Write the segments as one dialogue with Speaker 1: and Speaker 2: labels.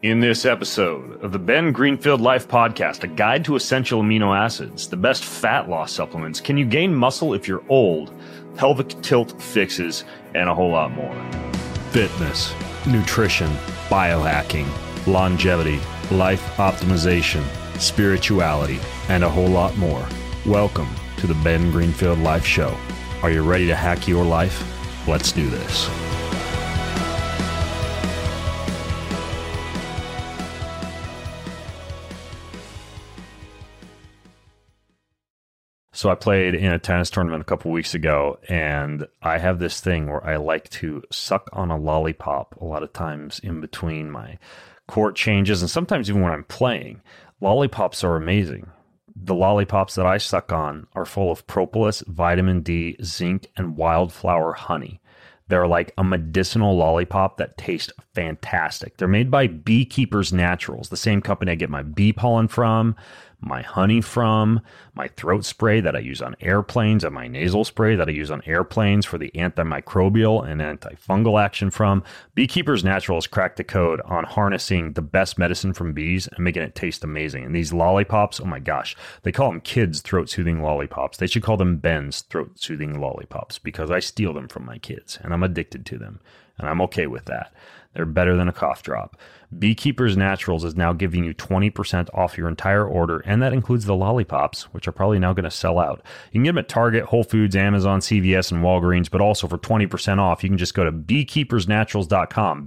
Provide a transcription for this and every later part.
Speaker 1: In this episode of the Ben Greenfield Life Podcast, a guide to essential amino acids, the best fat loss supplements, can you gain muscle if you're old, pelvic tilt fixes, and a whole lot more. Fitness, nutrition, biohacking, longevity, life optimization, spirituality, and a whole lot more. Welcome to the Ben Greenfield Life Show. Are you ready to hack your life? Let's do this. So I played in a tennis tournament a couple weeks ago, and I have this thing where I like to suck on a lollipop a lot of times in between my court changes, and sometimes even when I'm playing. Lollipops are amazing. The lollipops that I suck on are full of propolis, vitamin D, zinc, and wildflower honey. They're like a medicinal lollipop that tastes fantastic. They're made by Beekeepers Naturals, the same company I get my bee pollen from, my honey from, my throat spray that I use on airplanes, and my nasal spray that I use on airplanes for the antimicrobial and antifungal action from. Beekeepers Naturals cracked the code on harnessing the best medicine from bees and making it taste amazing. And these lollipops, oh my gosh, they call them kids' throat-soothing lollipops. They should call them Ben's throat-soothing lollipops because I steal them from my kids and I'm addicted to them. And I'm okay with that. They're better than a cough drop. Beekeepers Naturals is now giving you 20% off your entire order, and that includes the lollipops, which are probably now going to sell out. You can get them at Target, Whole Foods, Amazon, CVS, and Walgreens, but also for 20% off, you can just go to beekeepersnaturals.com,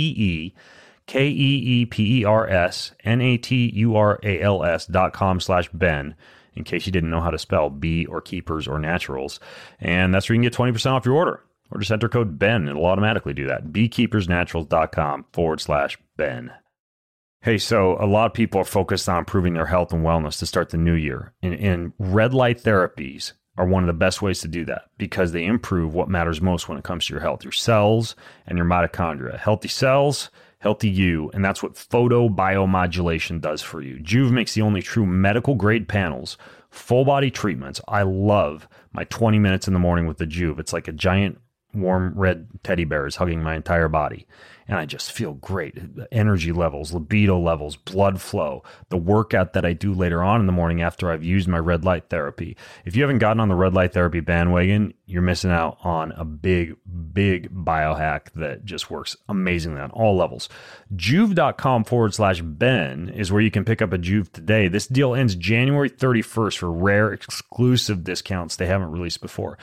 Speaker 1: beekeepersnaturals.com/Ben, in case you didn't know how to spell bee or keepers or naturals. And that's where you can get 20% off your order. Or just enter code Ben. It'll automatically do that. beekeepersnaturals.com/Ben. Hey, so a lot of people are focused on improving their health and wellness to start the new year. And red light therapies are one of the best ways to do that because they improve what matters most when it comes to your health, your cells and your mitochondria. Healthy cells, healthy you, and that's what photobiomodulation does for you. Joovv makes the only true medical grade panels, full body treatments. I love my 20 minutes in the morning with the Joovv. It's like a giant warm red teddy bears hugging my entire body. And I just feel great. Energy levels, libido levels, blood flow, the workout that I do later on in the morning after I've used my red light therapy. If you haven't gotten on the red light therapy bandwagon, you're missing out on a big biohack that just works amazingly on all levels. Joovv.com/Ben is where you can pick up a Joovv today. This deal ends January 31st for rare exclusive discounts they haven't released before.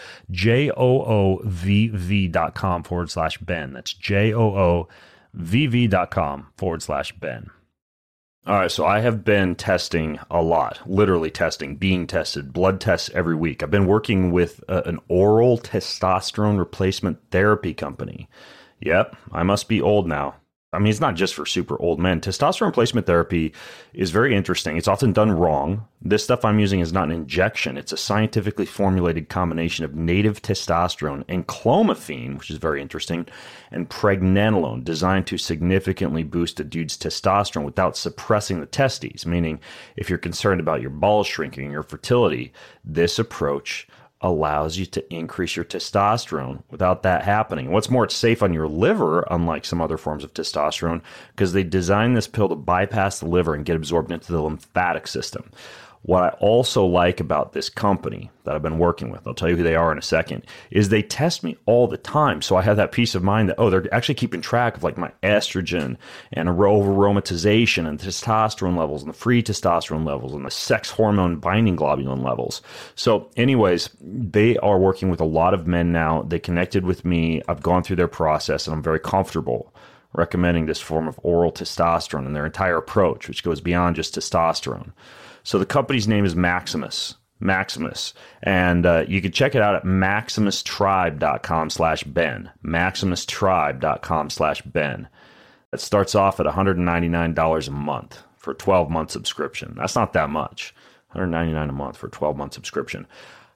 Speaker 1: JOOVV.com/Ben. That's JOOVV.com/Ben. All right, so I have been testing a lot, literally testing, being tested, blood tests every week. I've been working with an oral testosterone replacement therapy company. Yep, I must be old now. I mean, it's not just for super old men. Testosterone replacement therapy is very interesting. It's often done wrong. This stuff I'm using is not an injection. It's a scientifically formulated combination of native testosterone and clomiphene, which is very interesting, and pregnenolone, designed to significantly boost a dude's testosterone without suppressing the testes, meaning if you're concerned about your balls shrinking, your fertility, this approach allows you to increase your testosterone without that happening. What's more, it's safe on your liver, unlike some other forms of testosterone, because they designed this pill to bypass the liver and get absorbed into the lymphatic system. What I also like about this company that I've been working with, I'll tell you who they are in a second, is they test me all the time. So I have that peace of mind that, oh, they're actually keeping track of like my estrogen and over-aromatization and testosterone levels and the free testosterone levels and the sex hormone binding globulin levels. So anyways, they are working with a lot of men now. They connected with me. I've gone through their process and I'm very comfortable recommending this form of oral testosterone and their entire approach, which goes beyond just testosterone. So the company's name is Maximus. And you can check it out at MaximusTribe.com/Ben. MaximusTribe.com/Ben. It starts off at $199 a month for a 12-month subscription. That's not that much. $199 a month for a 12-month subscription.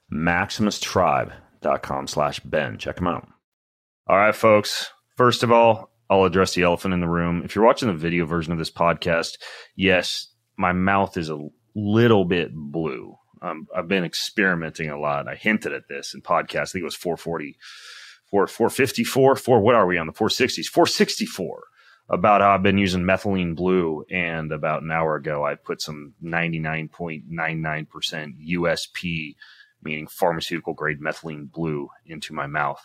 Speaker 1: MaximusTribe.com/Ben. Check them out. All right, folks. First of all, I'll address the elephant in the room. If you're watching the video version of this podcast, yes, my mouth is a little bit blue. I've been experimenting a lot. I hinted at this in podcasts. I think it was 440, 454, what are we on the 460s? 464. about how I've been using methylene blue, and about an hour ago, I put some 99.99% USP, meaning pharmaceutical grade methylene blue, into my mouth.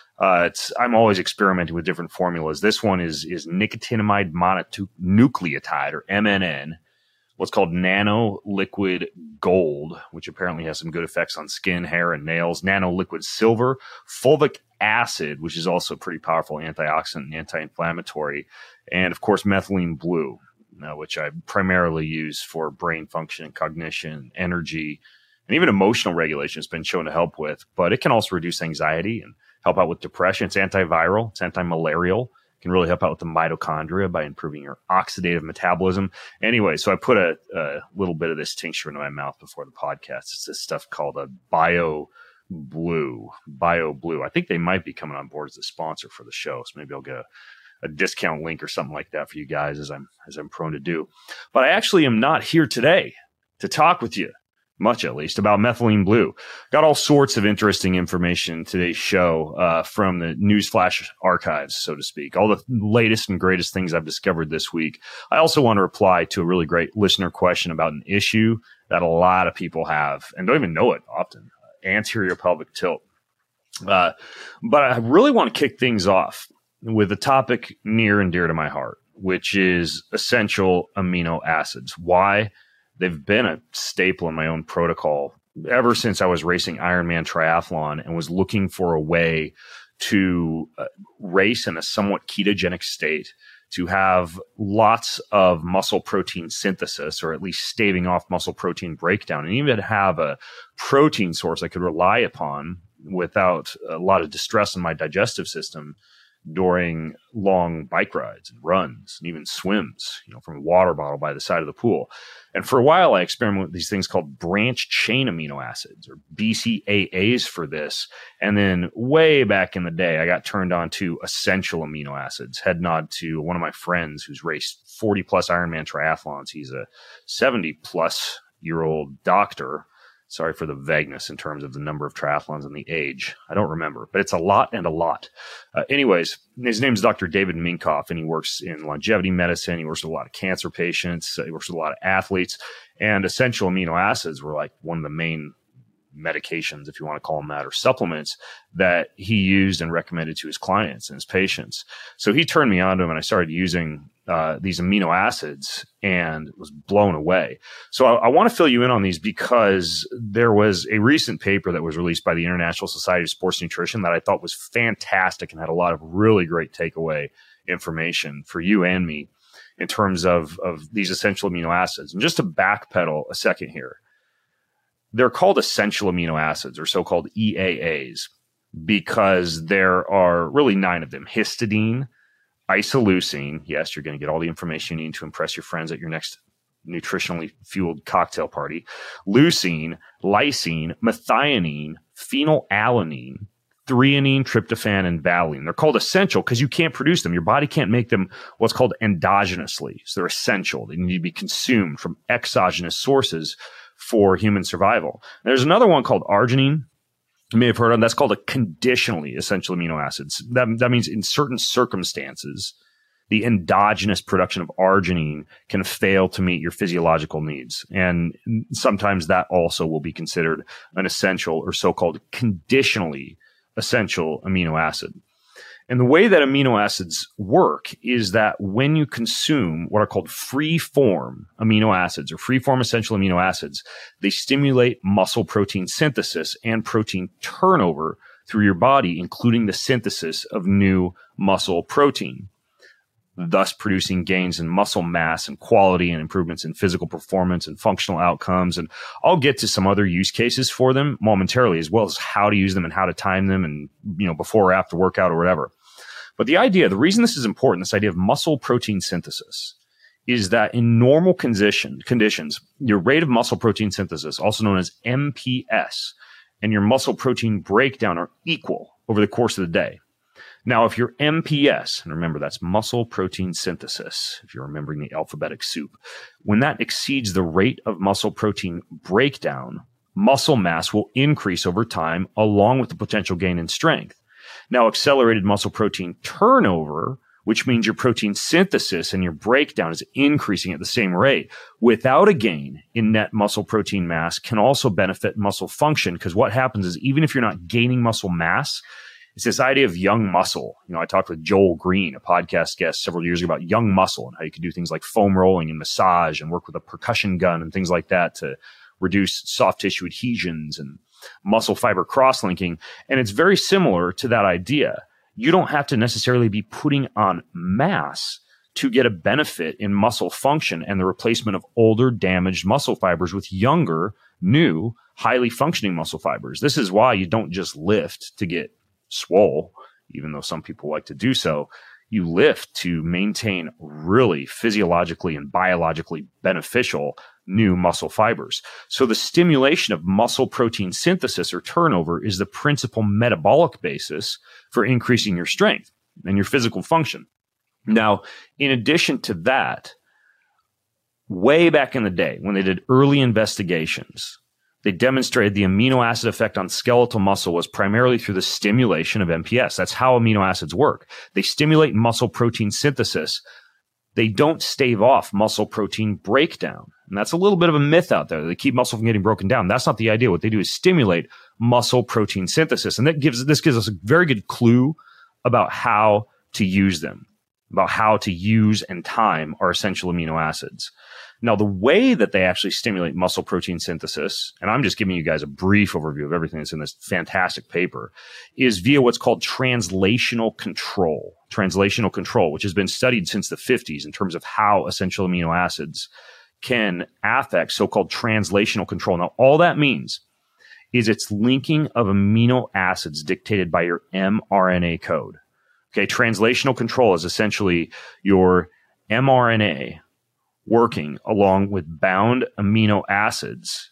Speaker 1: I'm always experimenting with different formulas. This one is nicotinamide mononucleotide, or MNN, what's called nano liquid gold, which apparently has some good effects on skin, hair, and nails. Nano liquid silver, fulvic acid, which is also pretty powerful antioxidant and anti-inflammatory, and of course methylene blue, which I primarily use for brain function, cognition, energy, and even emotional regulation. Has been shown to help with, but it can also reduce anxiety and help out with depression. It's antiviral, it's anti-malarial. Can really help out with the mitochondria by improving your oxidative metabolism. Anyway, so I put a little bit of this tincture into my mouth before the podcast. It's this stuff called a Bio Blue. I think they might be coming on board as a sponsor for the show, so maybe I'll get a discount link or something like that for you guys, as I'm prone to do. But I actually am not here today to talk with you, much at least, about methylene blue. Got all sorts of interesting information in today's show from the Newsflash archives, so to speak. All the latest and greatest things I've discovered this week. I also want to reply to a really great listener question about an issue that a lot of people have and don't even know it often: anterior pelvic tilt. But I really want to kick things off with a topic near and dear to my heart, which is essential amino acids. Why? They've been a staple in my own protocol ever since I was racing Ironman triathlon and was looking for a way to race in a somewhat ketogenic state, to have lots of muscle protein synthesis, or at least staving off muscle protein breakdown, and even have a protein source I could rely upon without a lot of distress in my digestive system during long bike rides and runs and even swims, from a water bottle by the side of the pool. And for a while, I experimented with these things called branch chain amino acids, or BCAAs, for this. And then way back in the day, I got turned on to essential amino acids. Head nod to one of my friends who's raced 40 plus Ironman triathlons. He's a 70 plus year old doctor. Sorry for the vagueness in terms of the number of triathlons and the age. I don't remember, but it's a lot and a lot. Anyways, his name is Dr. David Minkoff, and he works in longevity medicine. He works with a lot of cancer patients. He works with a lot of athletes. And essential amino acids were like one of the main medications, if you want to call them that, or supplements that he used and recommended to his clients and his patients. So he turned me on to him, and I started using these amino acids and was blown away. So I want to fill you in on these because there was a recent paper that was released by the International Society of Sports Nutrition that I thought was fantastic and had a lot of really great takeaway information for you and me in terms of these essential amino acids. And just to backpedal a second here, they're called essential amino acids, or so-called EAAs, because there are really 9 of them: histidine, isoleucine. Yes, you're going to get all the information you need to impress your friends at your next nutritionally fueled cocktail party. Leucine, lysine, methionine, phenylalanine, threonine, tryptophan, and valine. They're called essential because you can't produce them. Your body can't make them what's called endogenously. So they're essential. They need to be consumed from exogenous sources for human survival. There's another one called arginine. You may have heard of. That's called a conditionally essential amino acids. That means in certain circumstances, the endogenous production of arginine can fail to meet your physiological needs. And sometimes that also will be considered an essential, or so-called conditionally essential amino acid. And the way that amino acids work is that when you consume what are called free-form amino acids, or free-form essential amino acids, they stimulate muscle protein synthesis and protein turnover through your body, including the synthesis of new muscle protein, thus producing gains in muscle mass and quality and improvements in physical performance and functional outcomes. And I'll get to some other use cases for them momentarily, as well as how to use them and how to time them, and before or after workout or whatever. But the reason this is important, this idea of muscle protein synthesis, is that in normal conditions, your rate of muscle protein synthesis, also known as MPS, and your muscle protein breakdown are equal over the course of the day. Now, if your MPS, and remember that's muscle protein synthesis, if you're remembering the alphabetic soup, when that exceeds the rate of muscle protein breakdown, muscle mass will increase over time along with the potential gain in strength. Now, accelerated muscle protein turnover which means your protein synthesis and your breakdown is increasing at the same rate without a gain in net muscle protein mass can also benefit muscle function. Because what happens is even if you're not gaining muscle mass, it's this idea of young muscle. I talked with Joel Green, a podcast guest several years ago, about young muscle and how you can do things like foam rolling and massage and work with a percussion gun and things like that to reduce soft tissue adhesions and muscle fiber cross-linking. And it's very similar to that idea. You don't have to necessarily be putting on mass to get a benefit in muscle function and the replacement of older, damaged muscle fibers with younger, new, highly functioning muscle fibers. This is why you don't just lift to get swole, even though some people like to do so. You lift to maintain really physiologically and biologically beneficial new muscle fibers. So the stimulation of muscle protein synthesis or turnover is the principal metabolic basis for increasing your strength and your physical function. Now, in addition to that, way back in the day when they did early investigations, they demonstrated the amino acid effect on skeletal muscle was primarily through the stimulation of MPS. That's how amino acids work. They stimulate muscle protein synthesis. They don't stave off muscle protein breakdown. And that's a little bit of a myth out there. They keep muscle from getting broken down. That's not the idea. What they do is stimulate muscle protein synthesis. And this gives us a very good clue about how to use them, about how to use and time our essential amino acids. Now, the way that they actually stimulate muscle protein synthesis, and I'm just giving you guys a brief overview of everything that's in this fantastic paper, is via what's called translational control. Translational control, which has been studied since the 50s in terms of how essential amino acids can affect so-called translational control. Now, all that means is it's linking of amino acids dictated by your mRNA code. Okay, translational control is essentially your mRNA working along with bound amino acids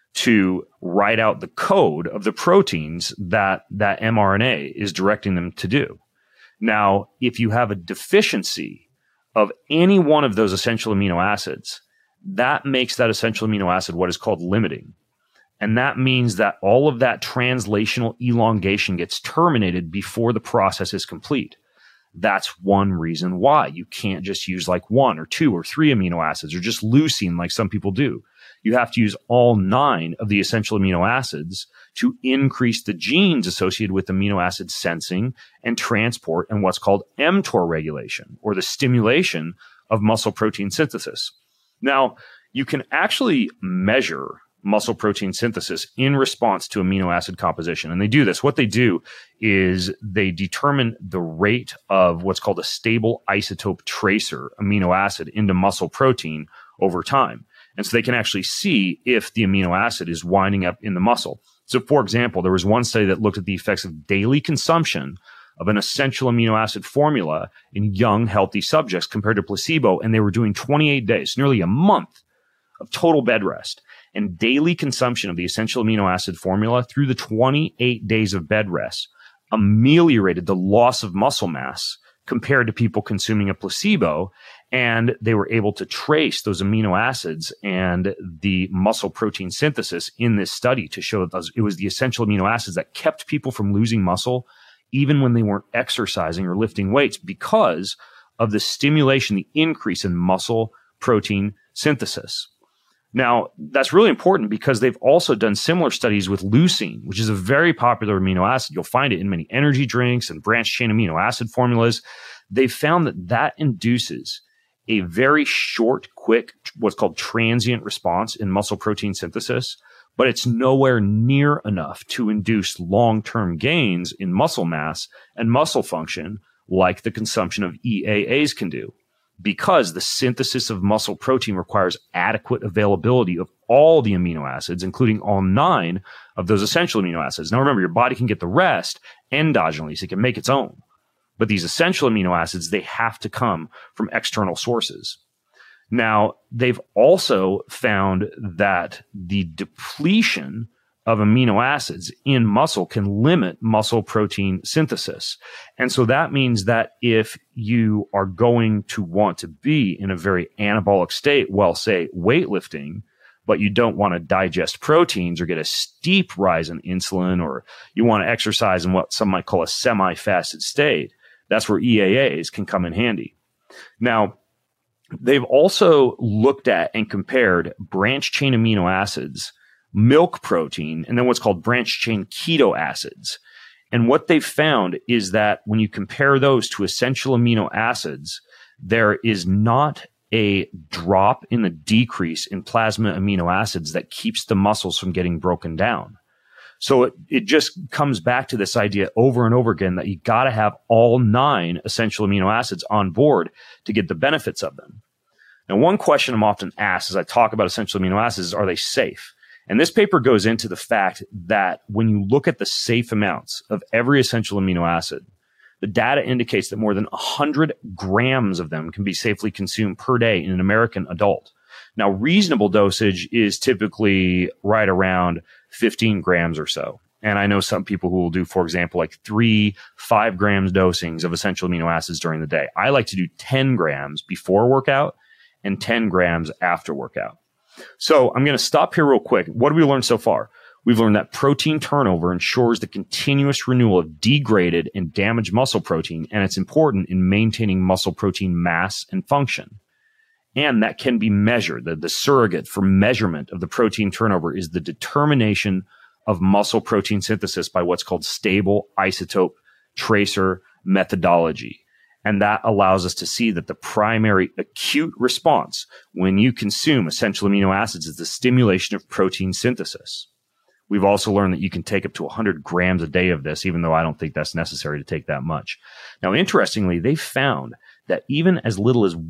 Speaker 1: to write out the code of the proteins that mRNA is directing them to do. Now, if you have a deficiency of any one of those essential amino acids, that makes that essential amino acid what is called limiting. And that means that all of that translational elongation gets terminated before the process is complete. That's one reason why you can't just use like 1 or 2 or 3 amino acids or just leucine like some people do. You have to use all 9 of the essential amino acids to increase the genes associated with amino acid sensing and transport and what's called mTOR regulation, or the stimulation of muscle protein synthesis. Now, you can actually measure muscle protein synthesis in response to amino acid composition. And they do this. What they do is they determine the rate of what's called a stable isotope tracer amino acid into muscle protein over time. And so they can actually see if the amino acid is winding up in the muscle. So, for example, there was one study that looked at the effects of daily consumption of an essential amino acid formula in young, healthy subjects compared to placebo. And they were doing 28 days, nearly a month of total bed rest. And daily consumption of the essential amino acid formula through the 28 days of bed rest ameliorated the loss of muscle mass compared to people consuming a placebo. And they were able to trace those amino acids and the muscle protein synthesis in this study to show that it was the essential amino acids that kept people from losing muscle even when they weren't exercising or lifting weights because of the stimulation, the increase in muscle protein synthesis. Now, that's really important because they've also done similar studies with leucine, which is a very popular amino acid. You'll find it in many energy drinks and branched chain amino acid formulas. They've found that induces a very short, quick, what's called transient response in muscle protein synthesis, but it's nowhere near enough to induce long-term gains in muscle mass and muscle function like the consumption of EAAs can do, because the synthesis of muscle protein requires adequate availability of all the amino acids, including all 9 of those essential amino acids. Now, remember, your body can get the rest endogenously, so it can make its own. But these essential amino acids, they have to come from external sources. Now, they've also found that the depletion of amino acids in muscle can limit muscle protein synthesis. And so that means that if you are going to want to be in a very anabolic state while, say, weightlifting, but you don't want to digest proteins or get a steep rise in insulin, or you want to exercise in what some might call a semi-fasted state, That's where EAAs can come in handy. Now, they've also looked at and compared branched chain amino acids, milk protein, and then what's called branched chain keto acids. And what they've found is that when you compare those to essential amino acids, there is not a drop in the decrease in plasma amino acids that keeps the muscles from getting broken down. So it just comes back to this idea over and over again that you got to have all 9 essential amino acids on board to get the benefits of them. Now, one question I'm often asked as I talk about essential amino acids is, are they safe? And this paper goes into the fact that when you look at the safe amounts of every essential amino acid, the data indicates that more than 100 grams of them can be safely consumed per day in an American adult. Now, reasonable dosage is typically right around 15 grams or so. And I know some people who will do, for example, like 3-5 grams dosings of essential amino acids during the day. I like to do 10 grams before workout and 10 grams after workout. So I'm going to stop here real quick. What have we learned so far? We've learned that protein turnover ensures the continuous renewal of degraded and damaged muscle protein, and it's important in maintaining muscle protein mass and function. And that can be measured. The surrogate for measurement of the protein turnover is the determination of muscle protein synthesis by what's called stable isotope tracer methodology. And that allows us to see that the primary acute response when you consume essential amino acids is the stimulation of protein synthesis. We've also learned that you can take up to 100 grams a day of this, even though I don't think that's necessary to take that much. Now, interestingly, they found that even as little as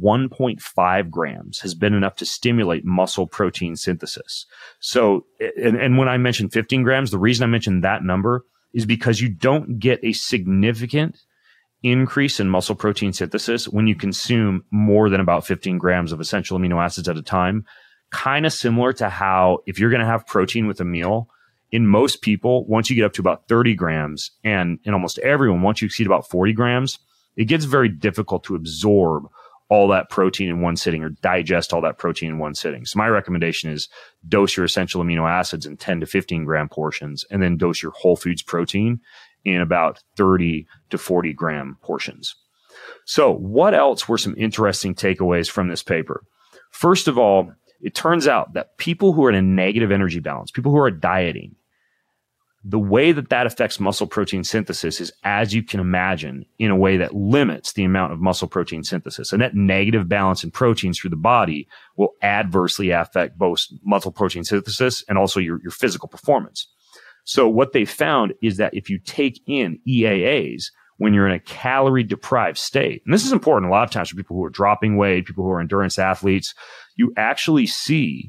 Speaker 1: 1.5 grams has been enough to stimulate muscle protein synthesis. So, and when I mentioned 15 grams, the reason I mentioned that number is because you don't get a significant increase in muscle protein synthesis when you consume more than about 15 grams of essential amino acids at a time. Kind of similar to how if you're going to have protein with a meal, in most people, once you get up to about 30 grams, and in almost everyone, once you exceed about 40 grams, it gets very difficult to absorb all that protein in one sitting or digest all that protein in one sitting. So my recommendation is dose your essential amino acids in 10 to 15 gram portions, and then dose your whole foods protein in about 30 to 40 gram portions. So what else were some interesting takeaways from this paper? First of all, it turns out that people who are in a negative energy balance, people who are dieting, the way that affects muscle protein synthesis is, as you can imagine, in a way that limits the amount of muscle protein synthesis. And that negative balance in proteins through the body will adversely affect both muscle protein synthesis and also your physical performance. So what they found is that if you take in EAAs when you're in a calorie deprived state, and this is important a lot of times for people who are dropping weight, people who are endurance athletes, you actually see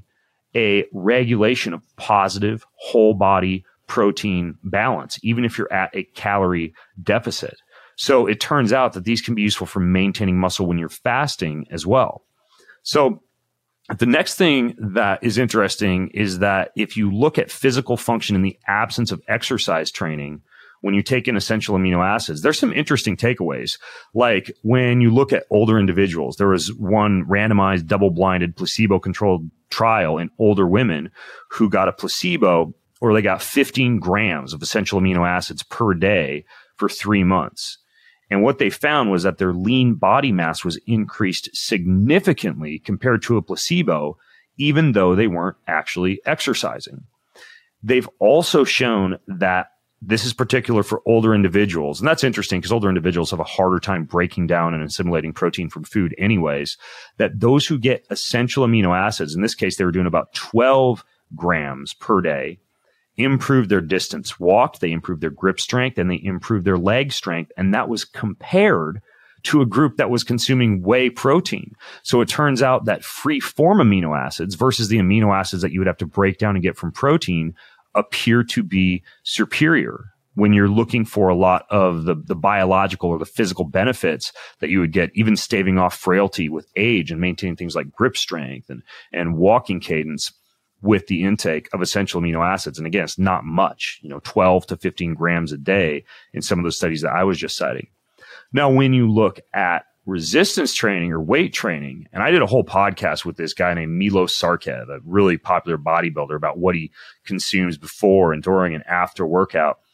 Speaker 1: a regulation of positive whole body protein balance, even if you're at a calorie deficit. So it turns out that these can be useful for maintaining muscle when you're fasting as well. So the next thing that is interesting is that if you look at physical function in the absence of exercise training, when you take in essential amino acids, there's some interesting takeaways. Like when you look at older individuals, there was one randomized double-blinded placebo-controlled trial in older women who got a placebo, or they got 15 grams of essential amino acids per day for 3 months. And what they found was that their lean body mass was increased significantly compared to a placebo, even though they weren't actually exercising. They've also shown that this is particular for older individuals. And that's interesting because older individuals have a harder time breaking down and assimilating protein from food anyways, that those who get essential amino acids, in this case, they were doing about 12 grams per day, improved their distance walked, they improved their grip strength, and they improved their leg strength. And that was compared to a group that was consuming whey protein. So it turns out that free form amino acids versus the amino acids that you would have to break down and get from protein appear to be superior when you're looking for a lot of the biological or the physical benefits that you would get, even staving off frailty with age and maintaining things like grip strength and walking cadence with the intake of essential amino acids. And again, it's not much, 12 to 15 grams a day in some of those studies that I was just citing. Now, when you look at resistance training or weight training, and I did a whole podcast with this guy named Milos Sarkev, a really popular bodybuilder, about what he consumes before and during and after workout.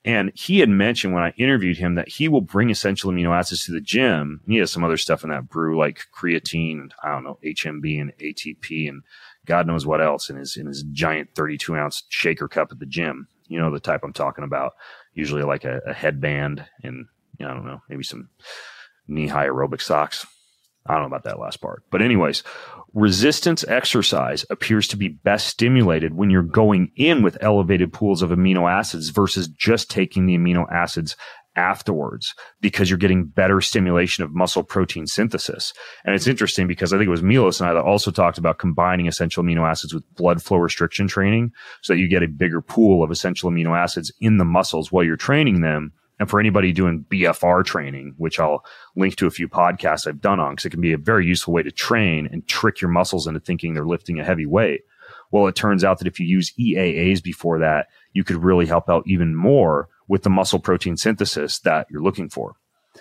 Speaker 2: And he had mentioned when I interviewed him that he will bring essential amino acids to the gym. He has some other stuff in that brew, like creatine, and I don't know, HMB and ATP and God knows what else in his giant 32-ounce shaker cup at the gym. You know, the type I'm talking about, usually like a headband and, I don't know, maybe some knee-high aerobic socks. I don't know about that last part. But anyways, resistance exercise appears to be best stimulated when you're going in with elevated pools of amino acids versus just taking the amino acids afterwards, because you're getting better stimulation of muscle protein synthesis. And it's interesting because I think it was Milos and I that also talked about combining essential amino acids with blood flow restriction training so that you get a bigger pool of essential amino acids in the muscles while you're training them. And for anybody doing BFR training, which I'll link to a few podcasts I've done on, because it can be a very useful way to train and trick your muscles into thinking they're lifting a heavy weight. Well, it turns out that if you use EAAs before that, you could really help out even more with the muscle protein synthesis that you're looking for.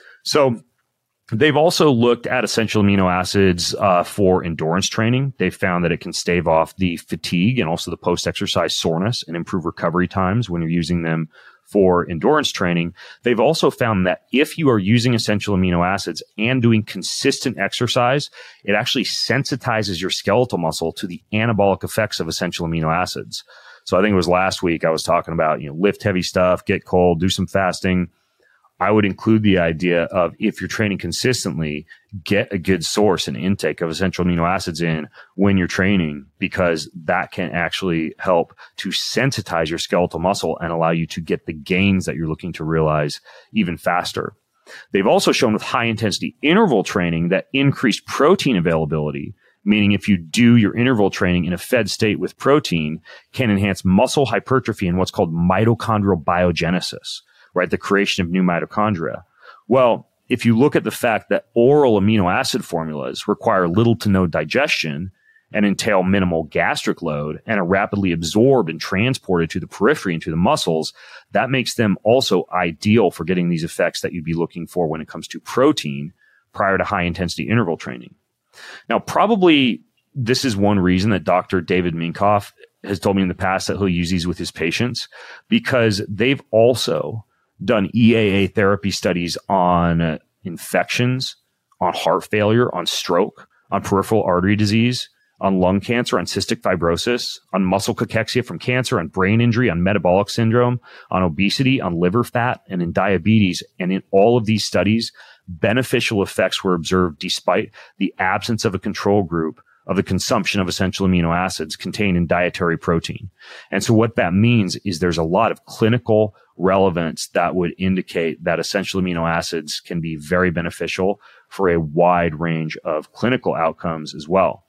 Speaker 2: So they've also looked at essential amino acids for endurance training. They've found that it can stave off the fatigue and also the post-exercise soreness and improve recovery times when you're using them for endurance training. They've also found that if you are using essential amino acids and doing consistent exercise, it actually sensitizes your skeletal muscle to the anabolic effects of essential amino acids. So I think it was last week I was talking about, lift heavy stuff, get cold, do some fasting. I would include the idea of, if you're training consistently, get a good source and intake of essential amino acids in when you're training, because that can actually help to sensitize your skeletal muscle and allow you to get the gains that you're looking to realize even faster. They've also shown with high intensity interval training that increased protein availability, meaning if you do your interval training in a fed state with protein, can enhance muscle hypertrophy and what's called mitochondrial biogenesis, right? The creation of new mitochondria. Well, if you look at the fact that oral amino acid formulas require little to no digestion and entail minimal gastric load and are rapidly absorbed and transported to the periphery and to the muscles, that makes them also ideal for getting these effects that you'd be looking for when it comes to protein prior to high intensity interval training. Now, probably this is one reason that Dr. David Minkoff has told me in the past that he'll use these with his patients, because they've also done EAA therapy studies on infections, on heart failure, on stroke, on peripheral artery disease, on lung cancer, on cystic fibrosis, on muscle cachexia from cancer, on brain injury, on metabolic syndrome, on obesity, on liver fat, and in diabetes. And in all of these studies, beneficial effects were observed despite the absence of a control group of the consumption of essential amino acids contained in dietary protein. And so what that means is there's a lot of clinical relevance that would indicate that essential amino acids can be very beneficial for a wide range of clinical outcomes as well.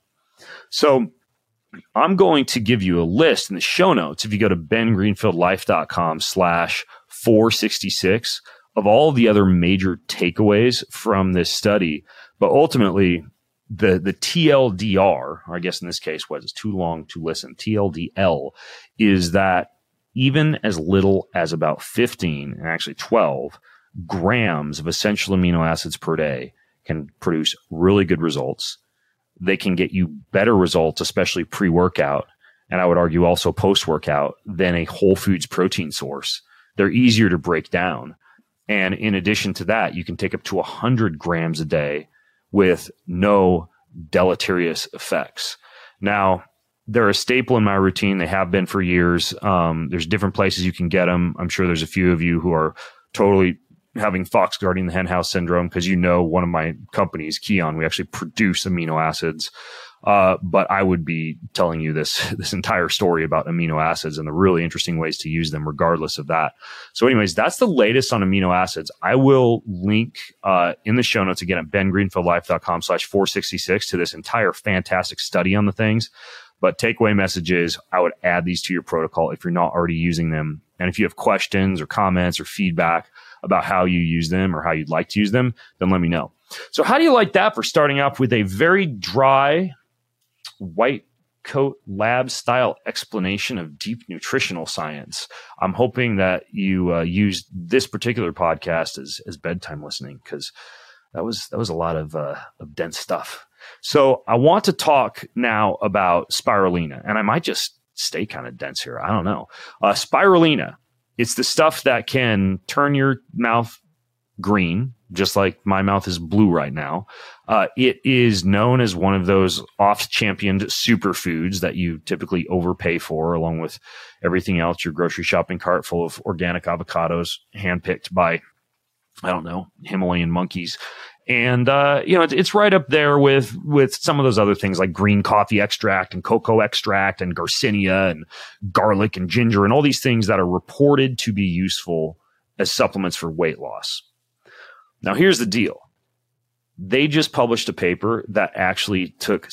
Speaker 2: So I'm going to give you a list in the show notes if you go to bengreenfieldlife.com/466 of all the other major takeaways from this study. But ultimately, the TLDR, or I guess in this case, it's too long to listen, TLDL, is that even as little as about 15 and actually 12 grams of essential amino acids per day can produce really good results. They can get you better results, especially pre-workout, and I would argue also post-workout, than a whole foods protein source. They're easier to break down. And in addition to that, you can take up to 100 grams a day with no deleterious effects. Now, they're a staple in my routine. They have been for years. There's different places you can get them. I'm sure there's a few of you who are totally having fox guarding the henhouse syndrome because one of my companies, Kion, we actually produce amino acids. But I would be telling you this entire story about amino acids and the really interesting ways to use them regardless of that. So anyways, that's the latest on amino acids. I will link in the show notes again at bengreenfieldlife.com/466 to this entire fantastic study on the things. But takeaway messages, I would add these to your protocol if you're not already using them. And if you have questions or comments or feedback about how you use them or how you'd like to use them, then let me know. So how do you like that for starting off with a very dry, white coat lab style explanation of deep nutritional science? I'm hoping that you used this particular podcast as bedtime listening, because that was a lot of dense stuff. So I want to talk now about spirulina, and I might just stay kind of dense here. I don't know. Spirulina It's the stuff that can turn your mouth green, just like my mouth is blue right now. It is known as one of those oft-championed superfoods that you typically overpay for, along with everything else, your grocery shopping cart full of organic avocados handpicked by, I don't know, Himalayan monkeys. And, it's right up there with some of those other things like green coffee extract and cocoa extract and Garcinia and garlic and ginger and all these things that are reported to be useful as supplements for weight loss. Now, here's the deal. They just published a paper that actually took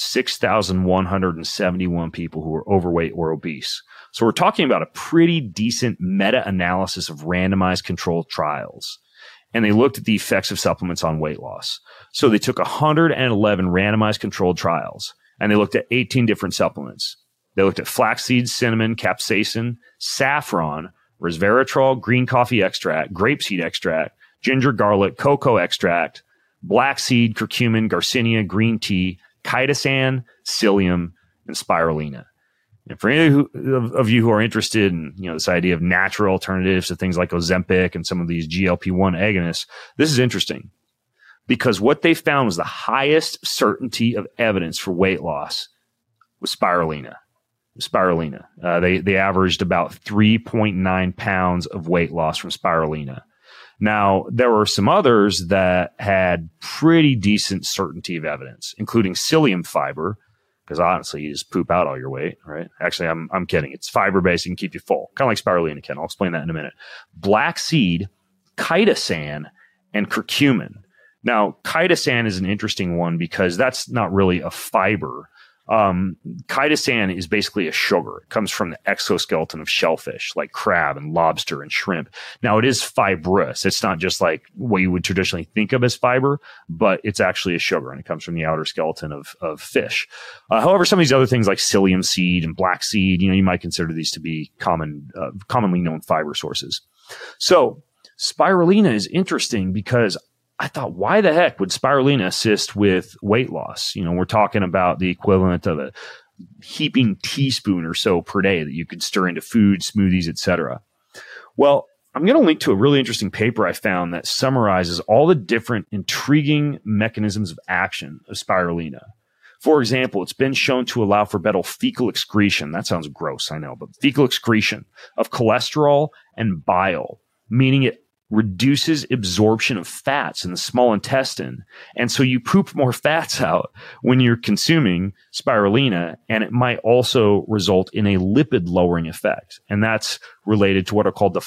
Speaker 2: 6,171 people who were overweight or obese. So we're talking about a pretty decent meta-analysis of randomized controlled trials. And they looked at the effects of supplements on weight loss. So they took 111 randomized controlled trials, and they looked at 18 different supplements. They looked at flaxseed, cinnamon, capsaicin, saffron, resveratrol, green coffee extract, grapeseed extract, ginger, garlic, cocoa extract, black seed, curcumin, Garcinia, green tea, chitosan, psyllium, and spirulina. And for any of you who are interested in, this idea of natural alternatives to things like Ozempic and some of these GLP-1 agonists, this is interesting because what they found was the highest certainty of evidence for weight loss was spirulina. They averaged about 3.9 pounds of weight loss from spirulina. Now, there were some others that had pretty decent certainty of evidence, including psyllium fiber, because honestly, you just poop out all your weight, right? Actually, I'm kidding. It's fiber-based and can keep you full, kind of like spirulina can. I'll explain that in a minute. Black seed, chitosan, and curcumin. Now, chitosan is an interesting one because that's not really a fiber. Chitosan is basically a sugar. It comes from the exoskeleton of shellfish like crab and lobster and shrimp. Now, it is fibrous. It's not just like what you would traditionally think of as fiber, but it's actually a sugar and it comes from the outer skeleton of fish. However, some of these other things like psyllium seed and black seed, you might consider these to be commonly known fiber sources. So spirulina is interesting because I thought, why the heck would spirulina assist with weight loss? We're talking about the equivalent of a heaping teaspoon or so per day that you could stir into food, smoothies, etc. Well, I'm going to link to a really interesting paper I found that summarizes all the different intriguing mechanisms of action of spirulina. For example, it's been shown to allow for better fecal excretion. That sounds gross, I know, but fecal excretion of cholesterol and bile, meaning it reduces absorption of fats in the small intestine. And so you poop more fats out when you're consuming spirulina, and it might also result in a lipid lowering effect. And that's related to what are called the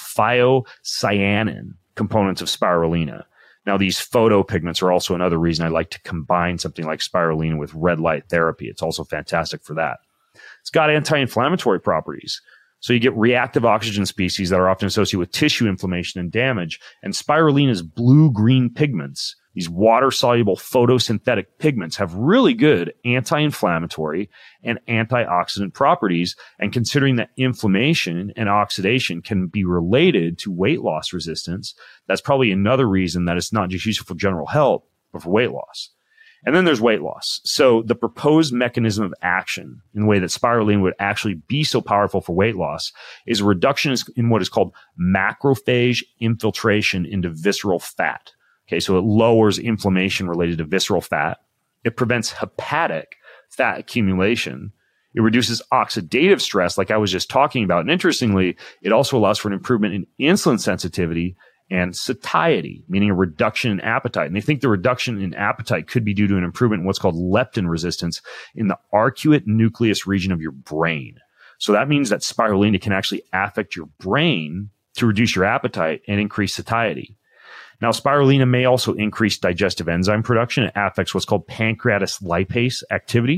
Speaker 2: phyocyanin components of spirulina. Now, these photopigments are also another reason I like to combine something like spirulina with red light therapy. It's also fantastic for that. It's got anti-inflammatory properties. So you get reactive oxygen species that are often associated with tissue inflammation and damage. And spirulina's blue-green pigments, these water-soluble photosynthetic pigments, have really good anti-inflammatory and antioxidant properties. And considering that inflammation and oxidation can be related to weight loss resistance, that's probably another reason that it's not just useful for general health, but for weight loss. And then there's weight loss. So the proposed mechanism of action in the way that spirulina would actually be so powerful for weight loss is a reduction in what is called macrophage infiltration into visceral fat. Okay, so it lowers inflammation related to visceral fat. It prevents hepatic fat accumulation. It reduces oxidative stress, like I was just talking about. And interestingly, it also allows for an improvement in insulin sensitivity and satiety, meaning a reduction in appetite. And they think the reduction in appetite could be due to an improvement in what's called leptin resistance in the arcuate nucleus region of your brain. So that means that spirulina can actually affect your brain to reduce your appetite and increase satiety. Now, spirulina may also increase digestive enzyme production. It affects what's called pancreatic lipase activity.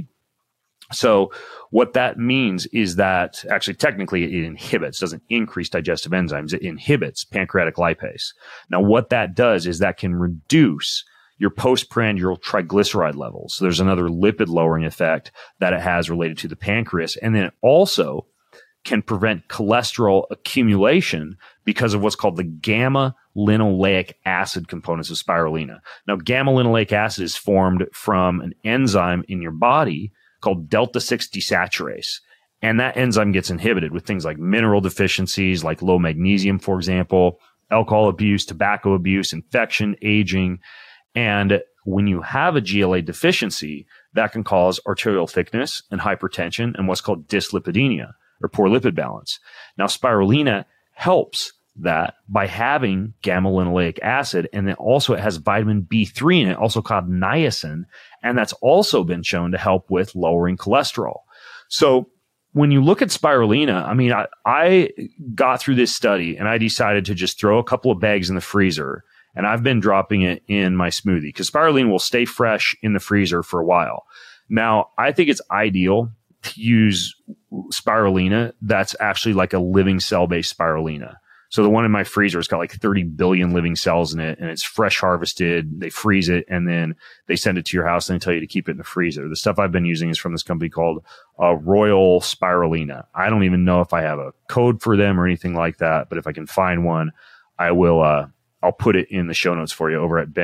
Speaker 2: So what that means is that actually technically it inhibits, doesn't increase digestive enzymes. It inhibits pancreatic lipase. Now what that does is that can reduce your postprandial triglyceride levels. So there's another lipid lowering effect that it has related to the pancreas. And then it also can prevent cholesterol accumulation because of what's called the gamma linoleic acid components of spirulina. Now gamma linoleic acid is formed from an enzyme in your body called delta-6 desaturase. And that enzyme gets inhibited with things like mineral deficiencies, like low magnesium, for example, alcohol abuse, tobacco abuse, infection, aging. And when you have a GLA deficiency, that can cause arterial thickness and hypertension and what's called dyslipidemia, or poor lipid balance. Now, spirulina helps that by having gamma-linoleic acid, and then also it has vitamin B3 in it, also called niacin, and that's also been shown to help with lowering cholesterol. So when you look at spirulina, I mean, I got through this study and I decided to just throw a couple of bags in the freezer, and I've been dropping it in my smoothie because spirulina will stay fresh in the freezer for a while. Now, I think it's ideal to use spirulina that's actually like a living cell-based spirulina. So the one in my freezer has got like 30 billion living cells in it, and it's fresh harvested. They freeze it, and then they send it to your house and they tell you to keep it in the freezer. The stuff I've been using is from this company called Royal Spirulina. I don't even know if I have a code for them or anything like that, but if I can find one, I will. I'll put it in the show notes for you over at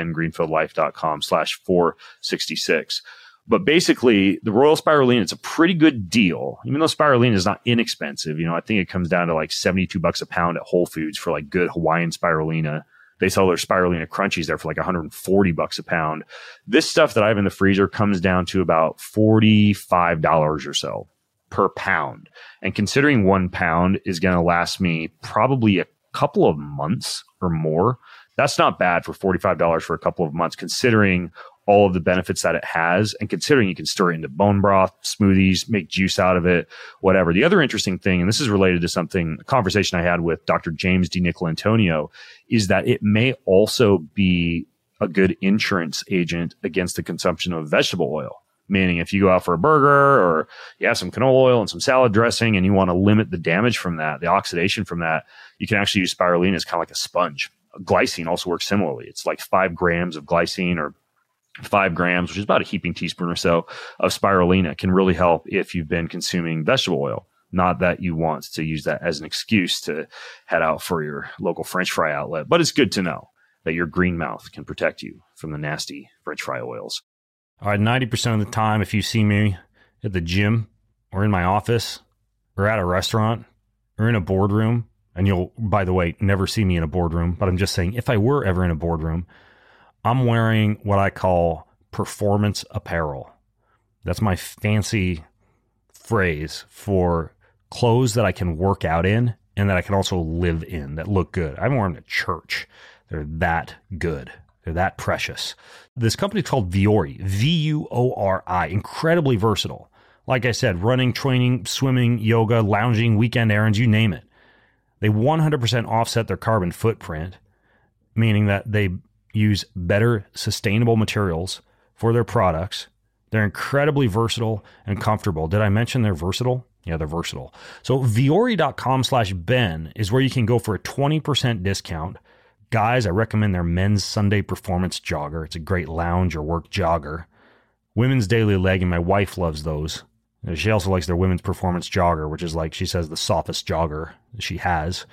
Speaker 2: bengreenfieldlife.com/466. But basically, the Royal Spirulina, it's a pretty good deal. Even though spirulina is not inexpensive, I think it comes down to like $72 a pound at Whole Foods for like good Hawaiian spirulina. They sell their spirulina crunchies there for like $140 a pound. This stuff that I have in the freezer comes down to about $45 or so per pound. And considering 1 pound is going to last me probably a couple of months or more, that's not bad for $45 for a couple of months, considering all of the benefits that it has, and considering you can stir it into bone broth, smoothies, make juice out of it, whatever. The other interesting thing, and this is related to a conversation I had with Dr. James DiNicolantonio, is that it may also be a good insurance agent against the consumption of vegetable oil. Meaning if you go out for a burger or you have some canola oil and some salad dressing and you want to limit the damage from that, the oxidation from that, you can actually use spirulina as kind of like a sponge. Glycine also works similarly. It's like 5 grams of glycine, or 5 grams, which is about a heaping teaspoon or so of spirulina, can really help if you've been consuming vegetable oil. Not that you want to use that as an excuse to head out for your local French fry outlet, but it's good to know that your green mouth can protect you from the nasty French fry oils.
Speaker 1: All right, 90% of the time, if you see me at the gym or in my office or at a restaurant or in a boardroom, and you'll, by the way, never see me in a boardroom, but I'm just saying if I were ever in a boardroom, I'm wearing what I call performance apparel. That's my fancy phrase for clothes that I can work out in and that I can also live in, that look good. I wear them to church. They're that good. They're that precious. This company is called Vuori, V-U-O-R-I, incredibly versatile. Like I said, running, training, swimming, yoga, lounging, weekend errands, you name it. They 100% offset their carbon footprint, meaning that they use better sustainable materials for their products. They're incredibly versatile and comfortable. Did I mention they're versatile? Yeah, they're versatile. So Vuori.com/Ben is where you can go for a 20% discount. Guys, I recommend their men's Sunday performance jogger. It's a great lounge or work jogger. Women's daily legging, my wife loves those. She also likes their women's performance jogger, which is like, she says, the softest jogger she has.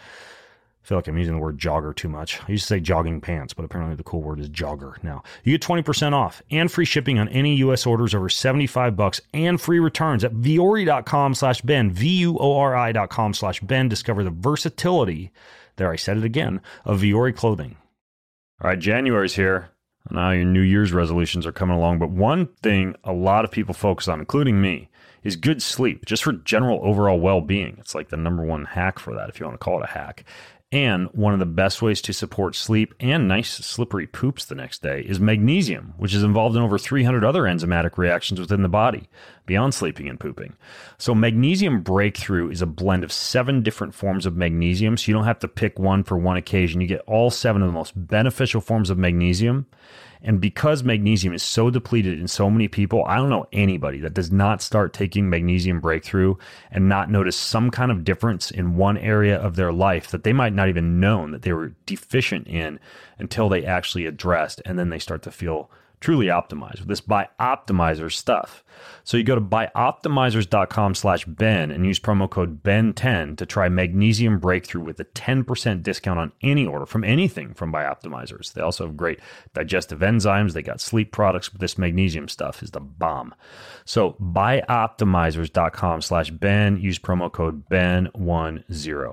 Speaker 1: I feel like I'm using the word jogger too much. I used to say jogging pants, but apparently the cool word is jogger now. You get 20% off and free shipping on any U.S. orders over $75 and free returns at Vuori.com/Ben, Vuori.com/Ben. Discover the versatility, there I said it again, of Vuori clothing. All right, January's here. Now your New Year's resolutions are coming along, but one thing a lot of people focus on, including me, is good sleep, just for general overall well-being. It's like the number one hack for that, if you want to call it a hack. And one of the best ways to support sleep and nice slippery poops the next day is magnesium, which is involved in over 300 other enzymatic reactions within the body, beyond sleeping and pooping. So Magnesium Breakthrough is a blend of 7 different forms of magnesium, so you don't have to pick one for one occasion. You get all 7 of the most beneficial forms of magnesium. And because magnesium is so depleted in so many people, I don't know anybody that does not start taking Magnesium Breakthrough and not notice some kind of difference in one area of their life that they might not even known that they were deficient in until they actually addressed, and then they start to feel Truly optimized with this Bioptimizer stuff. So you go to bioptimizers.com/Ben and use promo code Ben10 to try Magnesium Breakthrough with a 10% discount on any order from anything from Bioptimizers. They also have great digestive enzymes. They got sleep products, but this magnesium stuff is the bomb. So bioptimizers.com/Ben, use promo code Ben10.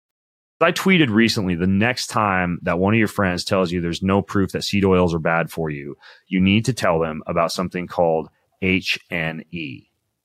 Speaker 2: I tweeted recently, the next time that one of your friends tells you there's no proof that seed oils are bad for you, you need to tell them about something called HNE.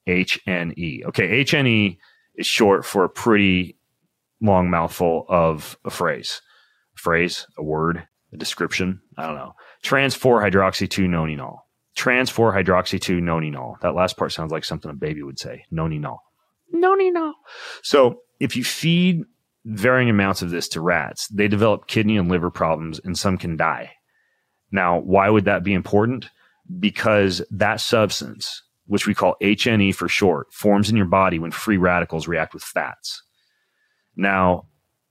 Speaker 2: HNE. Okay, HNE is short for a pretty long mouthful of a phrase. A phrase, a word, a description, I don't know. Trans-4-hydroxy-2-nonenal. Trans-4-hydroxy-2-nonenal. That last part sounds like something a baby would say. Nonenal. Nonenal. So if you feed varying amounts of this to rats, they develop kidney and liver problems, and some can die. Now, why would that be important? Because that substance, which we call HNE for short, forms in your body when free radicals react with fats. Now,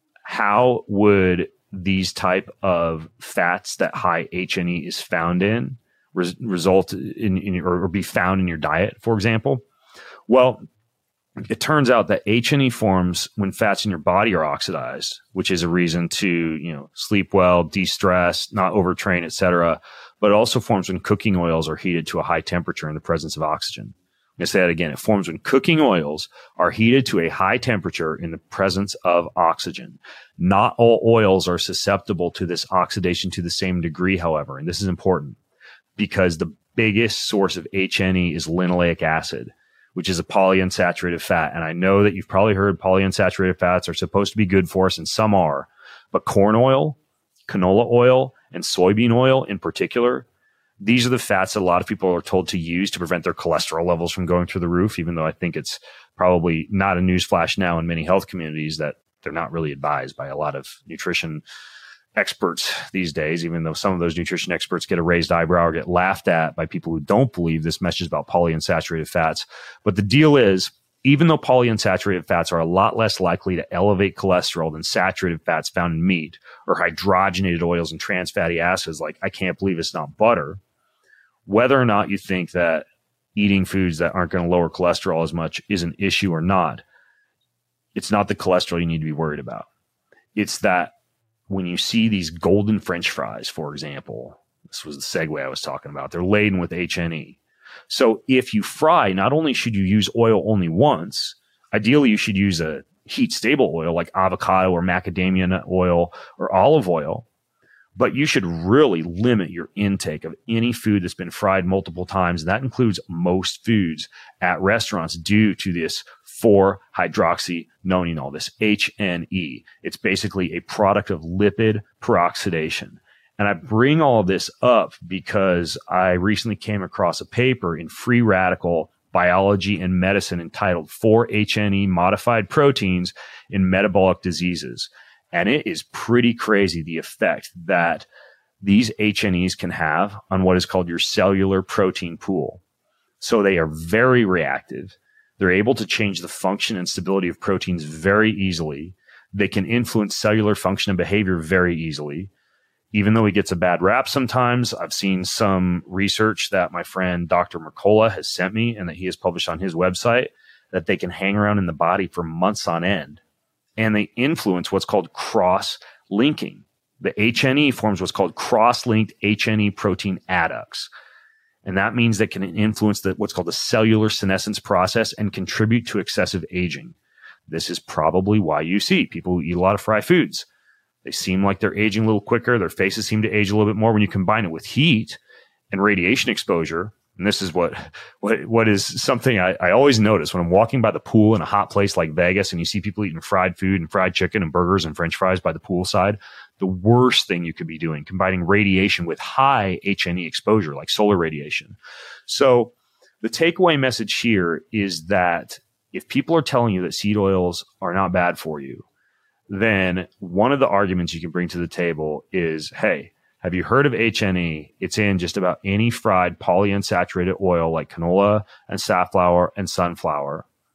Speaker 2: how would these type of fats that high HNE is found in result in or be found in your diet, for example? Well, it turns out that HNE forms when fats in your body are oxidized, which is a reason to, sleep well, de-stress, not overtrain, etc. But it also forms when cooking oils are heated to a high temperature in the presence of oxygen. I'm going to say that again. It forms when cooking oils are heated to a high temperature in the presence of oxygen. Not all oils are susceptible to this oxidation to the same degree, however, and this is important because the biggest source of HNE is linoleic acid, which is a polyunsaturated fat. And I know that you've probably heard polyunsaturated fats are supposed to be good for us, and some are. But corn oil, canola oil, and soybean oil in particular, these are the fats that a lot of people are told to use to prevent their cholesterol levels from going through the roof, even though I think it's probably not a newsflash now in many health communities that they're not really advised by a lot of nutrition experts these days, even though some of those nutrition experts get a raised eyebrow or get laughed at by people who don't believe this message about polyunsaturated fats. But the deal is, even though polyunsaturated fats are a lot less likely to elevate cholesterol than saturated fats found in meat or hydrogenated oils and trans fatty acids, like I can't believe it's not butter, whether or not you think that eating foods that aren't going to lower cholesterol as much is an issue or not, it's not the cholesterol you need to be worried about. It's that when you see these golden French fries, for example, this was the segue I was talking about, they're laden with HNE. So if you fry, not only should you use oil only once, ideally you should use a heat stable oil like avocado or macadamia nut oil or olive oil, but you should really limit your intake of any food that's been fried multiple times. And that includes most foods at restaurants due to this 4-hydroxynonenal, this HNE. It's basically a product of lipid peroxidation. And I bring all of this up because I recently came across a paper in Free Radical Biology and Medicine entitled 4-HNE Modified Proteins in Metabolic Diseases. And it is pretty crazy the effect that these HNEs can have on what is called your cellular protein pool. So they are very reactive. They're able to change the function and stability of proteins very easily. They can influence cellular function and behavior very easily. Even though he gets a bad rap sometimes, I've seen some research that my friend Dr. Mercola has sent me and that he has published on his website that they can hang around in the body for months on end. And they influence what's called cross-linking. The HNE forms what's called cross-linked HNE protein adducts. And that means that can influence what's called the cellular senescence process and contribute to excessive aging. This is probably why you see people who eat a lot of fried foods. They seem like they're aging a little quicker. Their faces seem to age a little bit more when you combine it with heat and radiation exposure. And this is what is something I always notice when I'm walking by the pool in a hot place like Vegas and you see people eating fried food and fried chicken and burgers and French fries by the poolside. The worst thing you could be doing, combining radiation with high HNE exposure like solar radiation. So the takeaway message here is that if people are telling you that seed oils are not bad for you, then one of the arguments you can bring to the table is, hey, have you heard of HNE? It's in just about any fried polyunsaturated oil like canola and safflower and sunflower.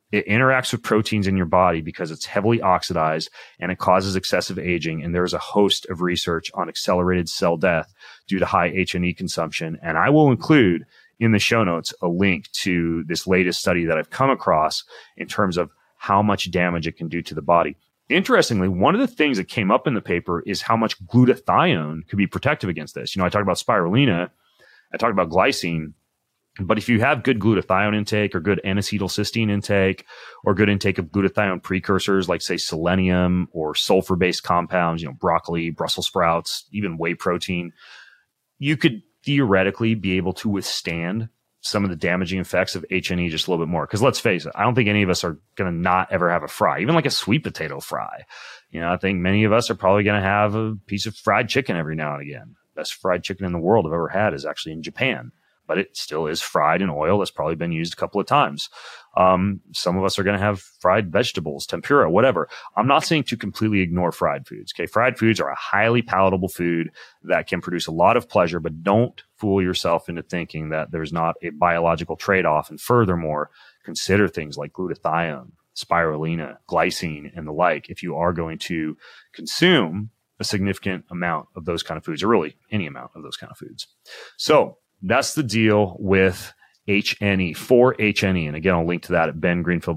Speaker 2: It interacts with proteins in your body because it's heavily oxidized and it causes excessive aging. And there's a host of research on accelerated cell death due to high H&E consumption. And I will include in the show notes a link to this latest study that I've come across in terms of how much damage it can do to the body. Interestingly, one of the things that came up in the paper is how much glutathione could be protective against this. I talked about spirulina, I talked about glycine. But if you have good glutathione intake or good N-acetylcysteine intake or good intake of glutathione precursors like, say, selenium or sulfur-based compounds, broccoli, Brussels sprouts, even whey protein, you could theoretically be able to withstand some of the damaging effects of H&E just a little bit more. Because let's face it, I don't think any of us are going to not ever have a fry, even like a sweet potato fry. I think many of us are probably going to have a piece of fried chicken every now and again. Best fried chicken in the world I've ever had is actually in Japan. But it still is fried in oil that's probably been used a couple of times. Some of us are going to have fried vegetables, tempura, whatever. I'm not saying to completely ignore fried foods. Okay, fried foods are a highly palatable food that can produce a lot of pleasure, but don't fool yourself into thinking that there's not a biological trade-off. And furthermore, consider things like glutathione, spirulina, glycine, and the like if you are going to consume a significant amount of those kind of foods, or really any amount of those kind of foods. So that's the deal with H&E, for H&E. And again, I'll link to that at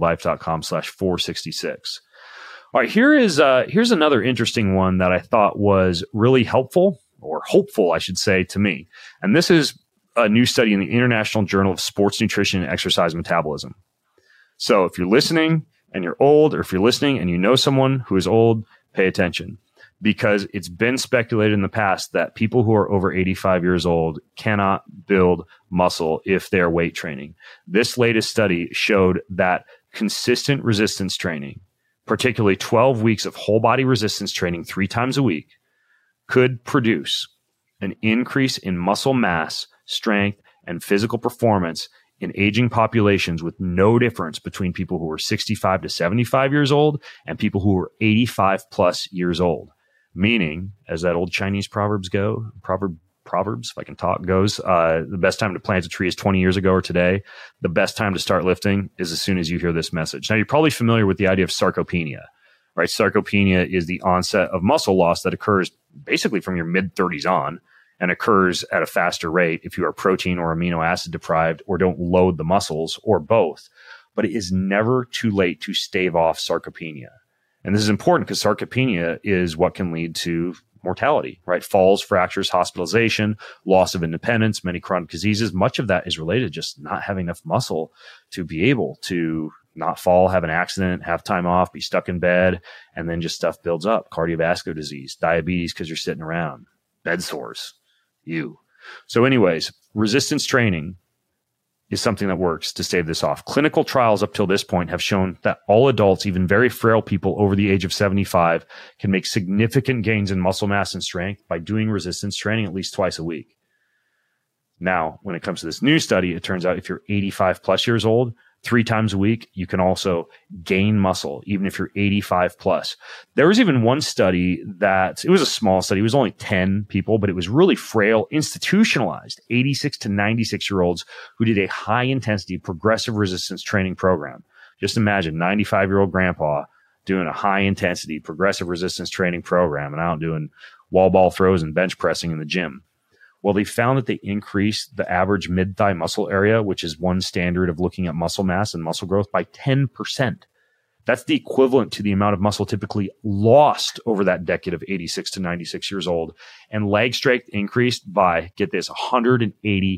Speaker 2: bengreenfieldlife.com/466. All right, here's another interesting one that I thought was really helpful, or hopeful, I should say, to me. And this is a new study in the International Journal of Sports Nutrition and Exercise Metabolism. So if you're listening and you're old, or if you're listening and you know someone who is old, pay attention. Because it's been speculated in the past that people who are over 85 years old cannot build muscle if they're weight training. This latest study showed that consistent resistance training, particularly 12 weeks of whole body resistance training 3 times a week, could produce an increase in muscle mass, strength, and physical performance in aging populations with no difference between people who are 65 to 75 years old and people who are 85 plus years old. Meaning, as that old Chinese proverbs, if I can talk, goes, the best time to plant a tree is 20 years ago or today. The best time to start lifting is as soon as you hear this message. Now, you're probably familiar with the idea of sarcopenia, right? Sarcopenia is the onset of muscle loss that occurs basically from your mid-30s on, and occurs at a faster rate if you are protein or amino acid deprived or don't load the muscles, or both. But it is never too late to stave off sarcopenia. And this is important because sarcopenia is what can lead to mortality, right? Falls, fractures, hospitalization, loss of independence, many chronic diseases. Much of that is related to just not having enough muscle to be able to not fall, have an accident, have time off, be stuck in bed, and then just stuff builds up. Cardiovascular disease, diabetes because you're sitting around, bed sores, So anyways, resistance training is something that works to stave this off. Clinical trials up till this point have shown that all adults, even very frail people over the age of 75, can make significant gains in muscle mass and strength by doing resistance training at least twice a week. Now, when it comes to this new study, it turns out if you're 85 plus years old, 3 times a week, you can also gain muscle, even if you're 85 plus. There was even one study that, it was a small study. It was only 10 people, but it was really frail, institutionalized 86 to 96-year-olds who did a high-intensity progressive resistance training program. Just imagine 95-year-old grandpa doing a high-intensity progressive resistance training program and out doing wall ball throws and bench pressing in the gym. Well, they found that they increased the average mid-thigh muscle area, which is one standard of looking at muscle mass and muscle growth, by 10%. That's the equivalent to the amount of muscle typically lost over that decade of 86 to 96 years old. And leg strength increased by, get this, 180%.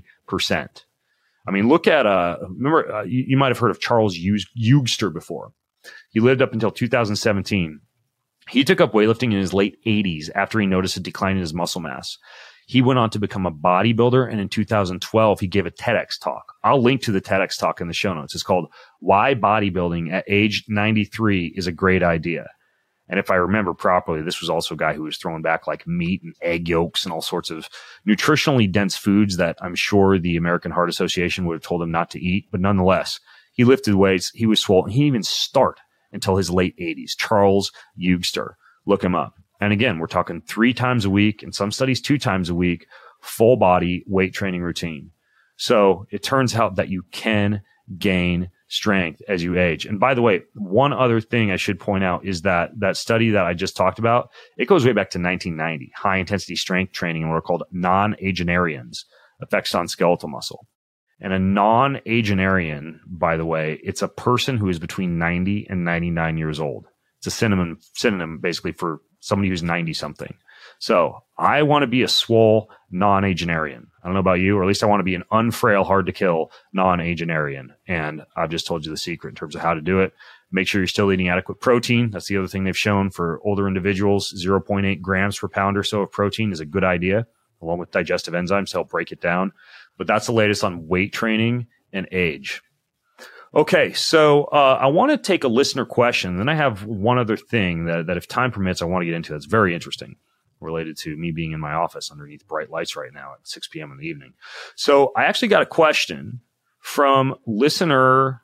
Speaker 2: I mean, look at, remember, you might have heard of Charles Eugster before. He lived up until 2017. He took up weightlifting in his late 80s after he noticed a decline in his muscle mass. He went on to become a bodybuilder, and in 2012, he gave a TEDx talk. I'll link to the TEDx talk in the show notes. It's called Why Bodybuilding at Age 93 is a Great Idea. And if I remember properly, this was also a guy who was throwing back like meat and egg yolks and all sorts of nutritionally dense foods that I'm sure the American Heart Association would have told him not to eat. But nonetheless, he lifted weights. He was swollen. He didn't even start until his late 80s. Charles Eugster. Look him up. And again, we're talking 3 times a week, and some studies 2 times a week, full body weight training routine. So it turns out that you can gain strength as you age. And by the way, one other thing I should point out is that that study that I just talked about, it goes way back to 1990, high intensity strength training in what are called non-agenarians, effects on skeletal muscle. And a non-agenarian, by the way, it's a person who is between 90 and 99 years old. It's a synonym basically for somebody who's 90 something. So I want to be a swole non-agenarian. I don't know about you, or at least I want to be an unfrail, hard to kill non-agenarian. And I've just told you the secret in terms of how to do it. Make sure you're still eating adequate protein. That's the other thing they've shown for older individuals. 0.8 grams per pound or so of protein is a good idea, along with digestive enzymes to help break it down. But that's the latest on weight training and age. Okay, so I want to take a listener question. Then I have one other thing that if time permits, I want to get into. That's very interesting, related to me being in my office underneath bright lights right now at 6 p.m. in the evening. So I actually got a question from listener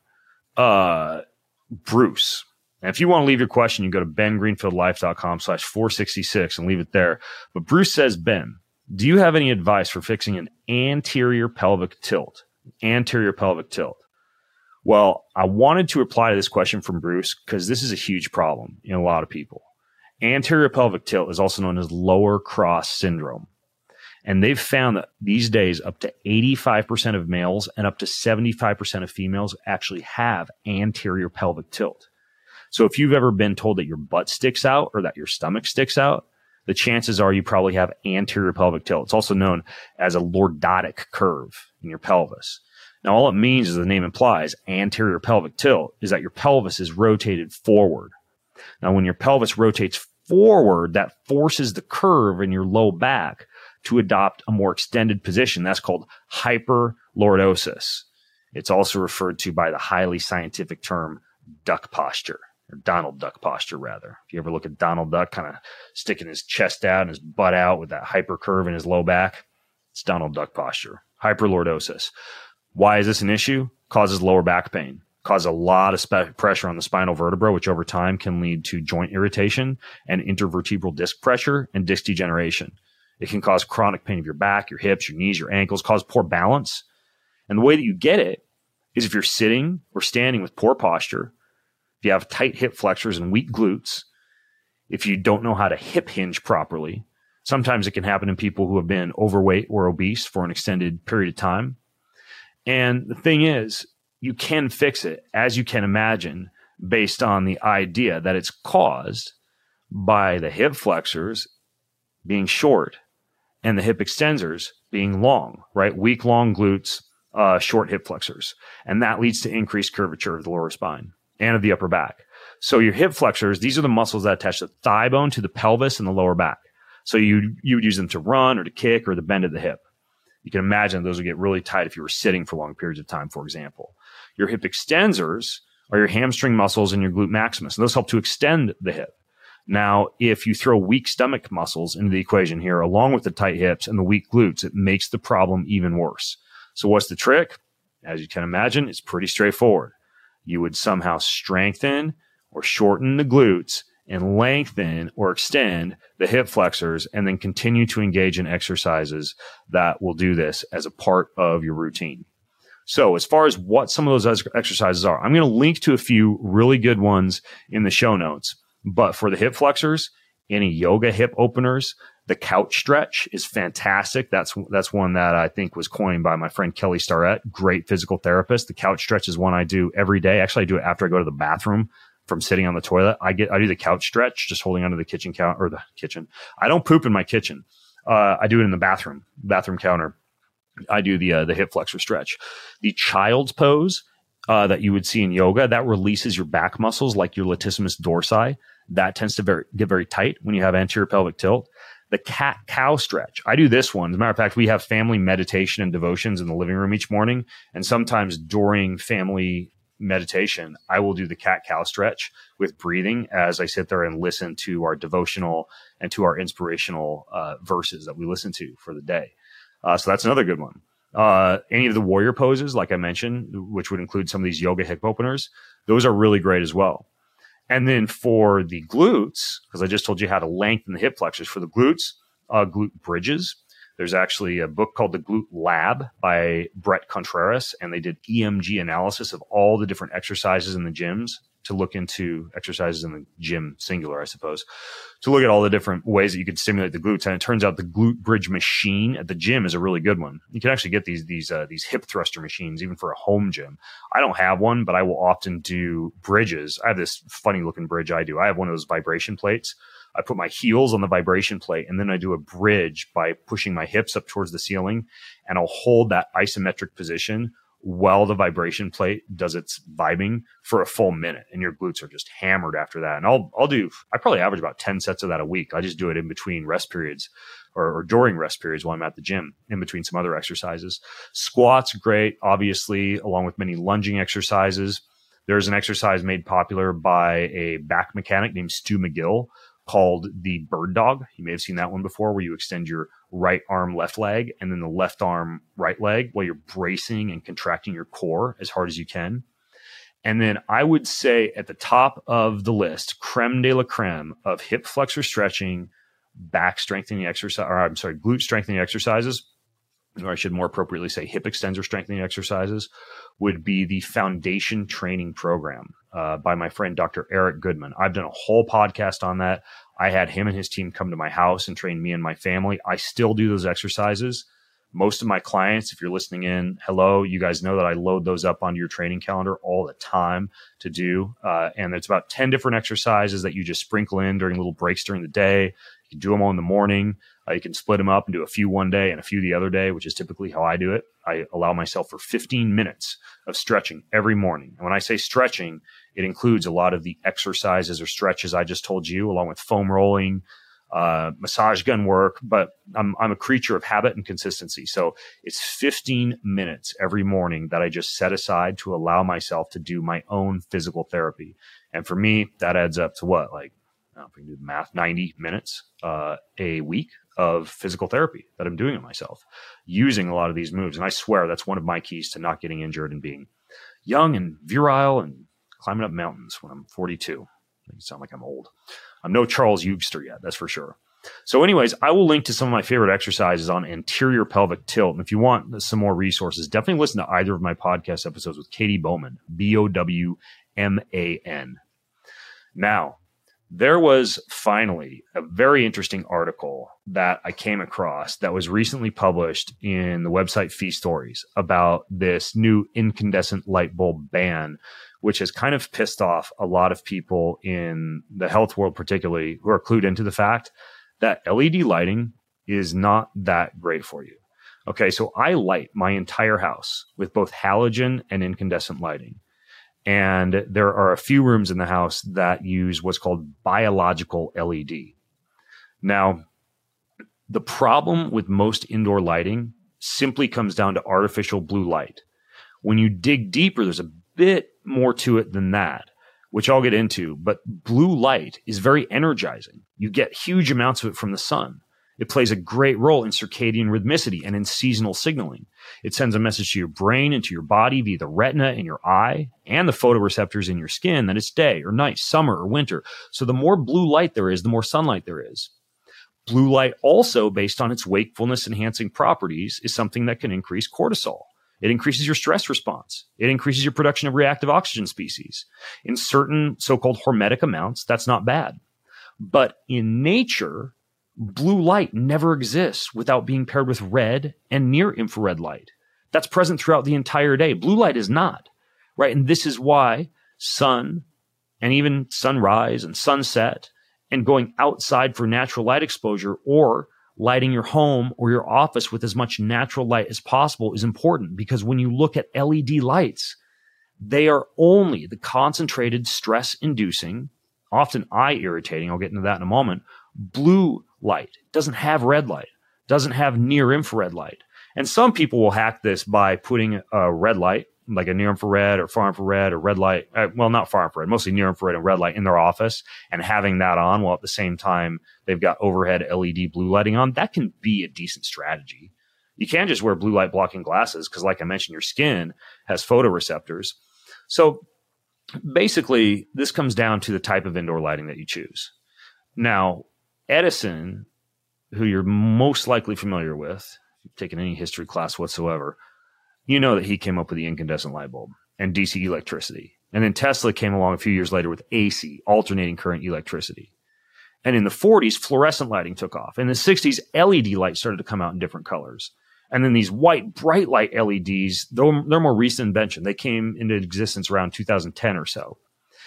Speaker 2: Bruce. And if you want to leave your question, you go to bengreenfieldlife.com/466 and leave it there. But Bruce says, Ben, do you have any advice for fixing an anterior pelvic tilt? Anterior pelvic tilt. Well, I wanted to reply to this question from Bruce because this is a huge problem in a lot of people. Anterior pelvic tilt is also known as lower cross syndrome. And they've found that these days up to 85% of males and up to 75% of females actually have anterior pelvic tilt. So if you've ever been told that your butt sticks out or that your stomach sticks out, the chances are you probably have anterior pelvic tilt. It's also known as a lordotic curve in your pelvis. Now, all it means, as the name implies, anterior pelvic tilt, is that your pelvis is rotated forward. Now, when your pelvis rotates forward, that forces the curve in your low back to adopt a more extended position. That's called hyperlordosis. It's also referred to by the highly scientific term duck posture, or Donald Duck posture, rather. If you ever look at Donald Duck kind of sticking his chest out and his butt out with that hyper curve in his low back, it's Donald Duck posture, hyperlordosis. Why is this an issue? Causes lower back pain, causes a lot of pressure on the spinal vertebra, which over time can lead to joint irritation and intervertebral disc pressure and disc degeneration. It can cause chronic pain of your back, your hips, your knees, your ankles, cause poor balance. And the way that you get it is if you're sitting or standing with poor posture, if you have tight hip flexors and weak glutes, if you don't know how to hip hinge properly. Sometimes it can happen in people who have been overweight or obese for an extended period of time. And the thing is, you can fix it, as you can imagine, based on the idea that it's caused by the hip flexors being short and the hip extensors being long, right? Weak, long glutes, short hip flexors. And that leads to increased curvature of the lower spine and of the upper back. So your hip flexors, these are the muscles that attach the thigh bone to the pelvis and the lower back. So you would use them to run or to kick or the bend of the hip. You can imagine those would get really tight if you were sitting for long periods of time, for example. Your hip extensors are your hamstring muscles and your glute maximus, and those help to extend the hip. Now, if you throw weak stomach muscles into the equation here, along with the tight hips and the weak glutes, it makes the problem even worse. So what's the trick? As you can imagine, it's pretty straightforward. You would somehow strengthen or shorten the glutes and lengthen or extend the hip flexors, and then continue to engage in exercises that will do this as a part of your routine. So as far as what some of those exercises are, I'm going to link to a few really good ones in the show notes. But for the hip flexors, any yoga hip openers, the couch stretch is fantastic. That's one that I think was coined by my friend Kelly Starrett, great physical therapist. The couch stretch is one I do every day. Actually, I do it after I go to the bathroom from sitting on the toilet. I do the couch stretch, just holding onto the kitchen counter, or the kitchen. I don't poop in my kitchen. I do it in the bathroom counter. I do the hip flexor stretch. The child's pose that you would see in yoga, that releases your back muscles like your latissimus dorsi. That tends to get very tight when you have anterior pelvic tilt. The cat-cow stretch. I do this one. As a matter of fact, we have family meditation and devotions in the living room each morning. And sometimes during family meditation, I will do the cat-cow stretch with breathing as I sit there and listen to our devotional and to our inspirational verses that we listen to for the day. So that's another good one. Any of the warrior poses, like I mentioned, which would include some of these yoga hip openers, those are really great as well. And then for the glutes, because I just told you how to lengthen the hip flexors, for the glutes, glute bridges, There's actually a book called The Glute Lab by Brett Contreras, and they did EMG analysis of all the different exercises in the gyms to look into exercises in the gym, singular, I suppose, to look at all the different ways that you could stimulate the glutes. And it turns out the glute bridge machine at the gym is a really good one. You can actually get these hip thruster machines even for a home gym. I don't have one, but I will often do bridges. I have this funny looking bridge I do. I have one of those vibration plates. I put my heels on the vibration plate, and then I do a bridge by pushing my hips up towards the ceiling, and I'll hold that isometric position while the vibration plate does its vibing for a full minute, and your glutes are just hammered after that. And I probably average about 10 sets of that a week. I just do it in between rest periods or during rest periods while I'm at the gym, in between some other exercises. Squats, great, obviously, along with many lunging exercises. There's an exercise made popular by a back mechanic named Stu McGill called the bird dog. You may have seen that one before, where you extend your right arm, left leg, and then the left arm, right leg, while you're bracing and contracting your core as hard as you can. And then I would say at the top of the list, creme de la creme of hip flexor stretching, back strengthening exercise, glute strengthening exercises, or I should more appropriately say hip extensor strengthening exercises, would be the Foundation Training Program by my friend, Dr. Eric Goodman. I've done a whole podcast on that. I had him and his team come to my house and train me and my family. I still do those exercises. Most of my clients, if you're listening in, hello, you guys know that I load those up onto your training calendar all the time to do. And it's about 10 different exercises that you just sprinkle in during little breaks during the day. You can do them all in the morning. You can split them up and do a few one day and a few the other day, which is typically how I do it. I allow myself for 15 minutes of stretching every morning. And when I say stretching, it includes a lot of the exercises or stretches I just told you, along with foam rolling, massage gun work, but I'm a creature of habit and consistency. So it's 15 minutes every morning that I just set aside to allow myself to do my own physical therapy. And for me, that adds up to what? Like, I don't know if we can do the math, 90 minutes a week of physical therapy that I'm doing on myself, using a lot of these moves. And I swear that's one of my keys to not getting injured and being young and virile and climbing up mountains when I'm 42. Make it sound like I'm old. I'm no Charles Eugster yet, that's for sure. So anyways, I will link to some of my favorite exercises on anterior pelvic tilt. And if you want some more resources, definitely listen to either of my podcast episodes with Katie Bowman, Bowman. Now, there was finally a very interesting article that I came across that was recently published in the website Fee Stories about this new incandescent light bulb ban, which has kind of pissed off a lot of people in the health world, particularly, who are clued into the fact that LED lighting is not that great for you. Okay, so I light my entire house with both halogen and incandescent lighting. And there are a few rooms in the house that use what's called biological LED. Now, the problem with most indoor lighting simply comes down to artificial blue light. When you dig deeper, there's a bit more to it than that, which I'll get into. But blue light is very energizing. You get huge amounts of it from the sun. It plays a great role in circadian rhythmicity and in seasonal signaling. It sends a message to your brain and to your body via the retina in your eye and the photoreceptors in your skin that it's day or night, summer or winter. So the more blue light there is, the more sunlight there is. Blue light also, based on its wakefulness enhancing properties, is something that can increase cortisol. It increases your stress response. It increases your production of reactive oxygen species. In certain so-called hormetic amounts, that's not bad. But in nature, blue light never exists without being paired with red and near infrared light. That's present throughout the entire day. Blue light is not, right? And this is why sun and even sunrise and sunset and going outside for natural light exposure or lighting your home or your office with as much natural light as possible is important, because when you look at LED lights, they are only the concentrated stress-inducing, often eye-irritating, I'll get into that in a moment, blue light. It doesn't have red light, doesn't have near infrared light. And some people will hack this by putting a red light, like a near infrared or far infrared or red light, well, not far infrared, mostly near infrared and red light in their office, and having that on while at the same time they've got overhead LED blue lighting on. That can be a decent strategy. You can't just wear blue light blocking glasses because, like I mentioned, your skin has photoreceptors. So basically, this comes down to the type of indoor lighting that you choose. Now, Edison who you're most likely familiar with, if you've taken any history class whatsoever, you know that he came up with the incandescent light bulb and DC electricity. And then Tesla came along a few years later with AC, alternating current electricity. And in the 40s, fluorescent lighting took off. In the 60s, LED lights started to come out in different colors. And then these white, bright light LEDs, though they're more recent invention, they came into existence around 2010 or so.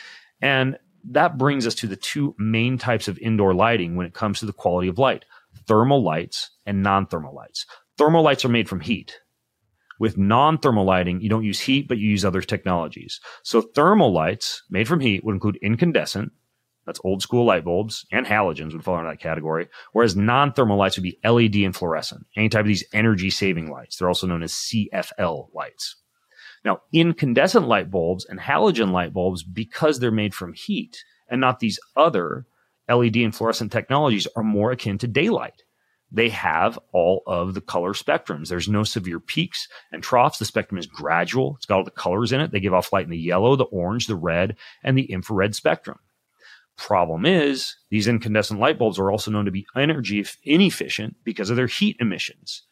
Speaker 2: And that brings us to the two main types of indoor lighting when it comes to the quality of light: thermal lights and non-thermal lights. Thermal lights are made from heat. With non-thermal lighting, you don't use heat, but you use other technologies. So thermal lights made from heat would include incandescent, that's old school light bulbs, and halogens would fall into that category, whereas non-thermal lights would be LED and fluorescent, any type of these energy-saving lights. They're also known as CFL lights. Now, incandescent light bulbs and halogen light bulbs, because they're made from heat and not these other LED and fluorescent technologies, are more akin to daylight. They have all of the color spectrums. There's no severe peaks and troughs. The spectrum is gradual. It's got all the colors in it. They give off light in the yellow, the orange, the red, and the infrared spectrum. Problem is, these incandescent light bulbs are also known to be energy inefficient because of their heat emissions.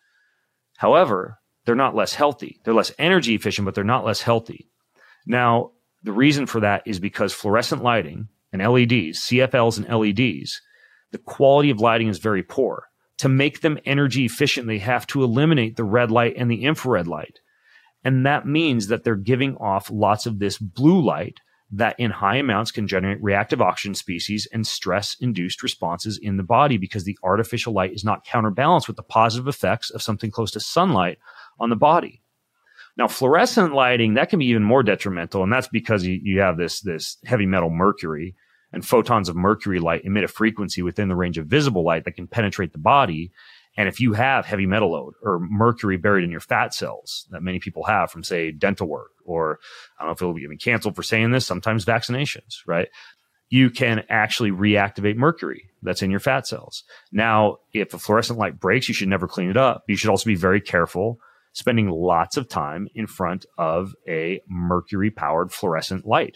Speaker 2: However, they're not less healthy. They're less energy efficient, but they're not less healthy. Now, the reason for that is because fluorescent lighting and LEDs, CFLs and LEDs, the quality of lighting is very poor. To make them energy efficient, they have to eliminate the red light and the infrared light. And that means that they're giving off lots of this blue light that in high amounts can generate reactive oxygen species and stress-induced responses in the body, because the artificial light is not counterbalanced with the positive effects of something close to sunlight on the body. Now, fluorescent lighting, that can be even more detrimental, and that's because you have this heavy metal mercury, and photons of mercury light emit a frequency within the range of visible light that can penetrate the body. And if you have heavy metal load or mercury buried in your fat cells that many people have from, say, dental work, or I don't know if it'll be even canceled for saying this, sometimes vaccinations, right? You can actually reactivate mercury that's in your fat cells. Now, if a fluorescent light breaks, you should never clean it up. You should also be very careful spending lots of time in front of a mercury-powered fluorescent light.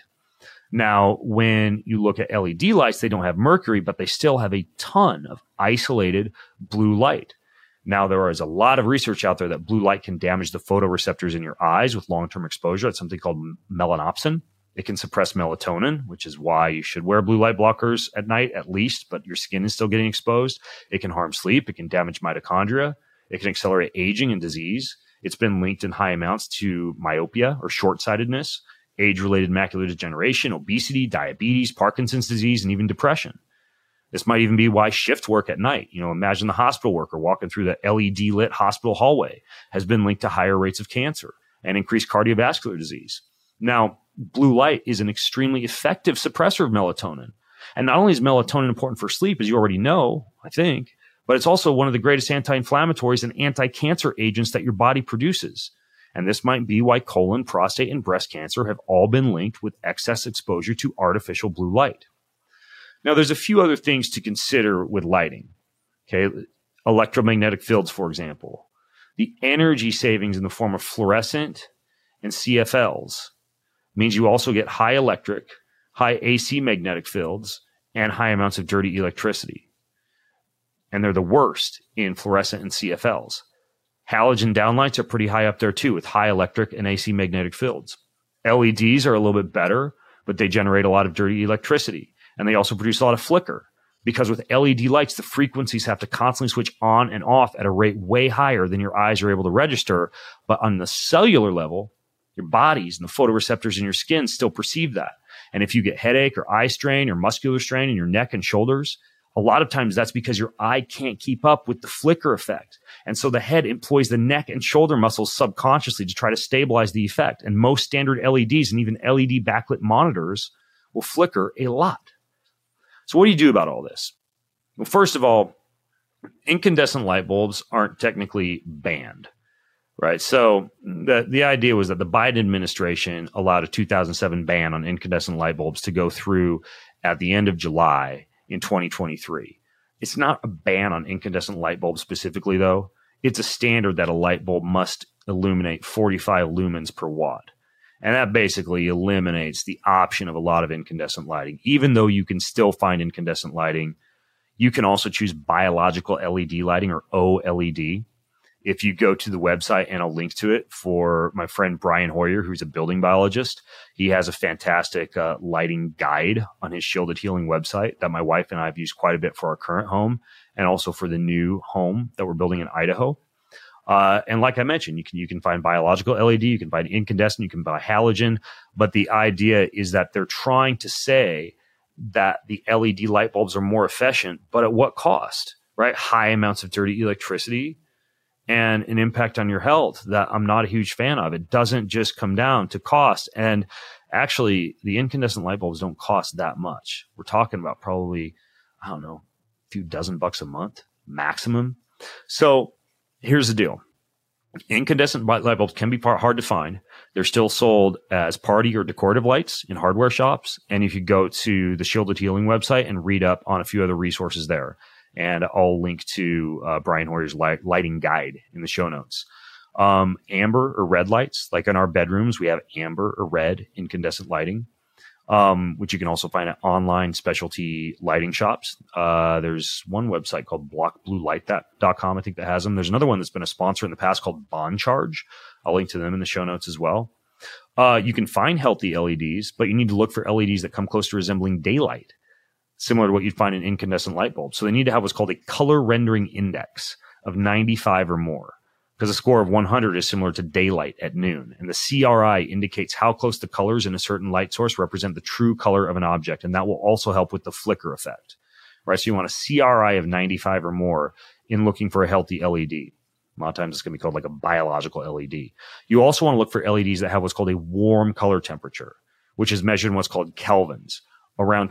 Speaker 2: Now, when you look at LED lights, they don't have mercury, but they still have a ton of isolated blue light. Now, there is a lot of research out there that blue light can damage the photoreceptors in your eyes with long-term exposure. It's something called melanopsin. It can suppress melatonin, which is why you should wear blue light blockers at night at least, but your skin is still getting exposed. It can harm sleep. It can damage mitochondria. It can accelerate aging and disease. It's been linked in high amounts to myopia or short-sightedness, age-related macular degeneration, obesity, diabetes, Parkinson's disease, and even depression. This might even be why shift work at night, imagine the hospital worker walking through the LED-lit hospital hallway, has been linked to higher rates of cancer and increased cardiovascular disease. Now, blue light is an extremely effective suppressor of melatonin. And not only is melatonin important for sleep, as you already know, I think, but it's also one of the greatest anti-inflammatories and anti-cancer agents that your body produces. And this might be why colon, prostate, and breast cancer have all been linked with excess exposure to artificial blue light. Now, there's a few other things to consider with lighting. Okay, electromagnetic fields, for example. The energy savings in the form of fluorescent and CFLs means you also get high electric, high AC magnetic fields, and high amounts of dirty electricity. And they're the worst in fluorescent and CFLs. Halogen downlights are pretty high up there too, with high electric and AC magnetic fields. LEDs are a little bit better, but they generate a lot of dirty electricity. And they also produce a lot of flicker, because with LED lights, the frequencies have to constantly switch on and off at a rate way higher than your eyes are able to register. But on the cellular level, your bodies and the photoreceptors in your skin still perceive that. And if you get headache or eye strain or muscular strain in your neck and shoulders, a lot of times that's because your eye can't keep up with the flicker effect. And so the head employs the neck and shoulder muscles subconsciously to try to stabilize the effect. And most standard LEDs and even LED backlit monitors will flicker a lot. So what do you do about all this? Well, first of all, incandescent light bulbs aren't technically banned, right? So the idea was that the Biden administration allowed a 2007 ban on incandescent light bulbs to go through at the end of July in 2023. It's not a ban on incandescent light bulbs specifically, though. It's a standard that a light bulb must illuminate 45 lumens per watt. And that basically eliminates the option of a lot of incandescent lighting. Even though you can still find incandescent lighting, You can also choose biological LED lighting, or OLED. If you go to the website, and I'll link to it for my friend Brian Hoyer, who's a building biologist, he has a fantastic lighting guide on his Shielded Healing website that my wife and I have used quite a bit for our current home and also for the new home that we're building in Idaho. And like I mentioned, you can find biological LED, you can find incandescent, you can buy halogen, but the idea is that they're trying to say that the LED light bulbs are more efficient, but at what cost, right? High amounts of dirty electricity and an impact on your health that I'm not a huge fan of. It doesn't just come down to cost. And actually, the incandescent light bulbs don't cost that much. We're talking about probably, I don't know, a few dozen bucks a month maximum. So here's the deal. Incandescent light bulbs can be hard to find. They're still sold as party or decorative lights in hardware shops. And if you go to the Shielded Healing website and read up on a few other resources there, and I'll link to Brian Hoyer's lighting guide in the show notes. Amber or red lights, like in our bedrooms, we have amber or red incandescent lighting, which you can also find at online specialty lighting shops. There's one website called blockbluelight.com, I think, that has them. There's another one that's been a sponsor in the past called Bond Charge. I'll link to them in the show notes as well. You can find healthy LEDs, but you need to look for LEDs that come close to resembling daylight, similar to what you'd find in incandescent light bulbs. So they need to have what's called a color rendering index of 95 or more, because a score of 100 is similar to daylight at noon. And the CRI indicates how close the colors in a certain light source represent the true color of an object. And that will also help with the flicker effect, right? So you want a CRI of 95 or more in looking for a healthy LED. A lot of times it's going to be called like a biological LED. You also want to look for LEDs that have what's called a warm color temperature, which is measured in what's called kelvins. Around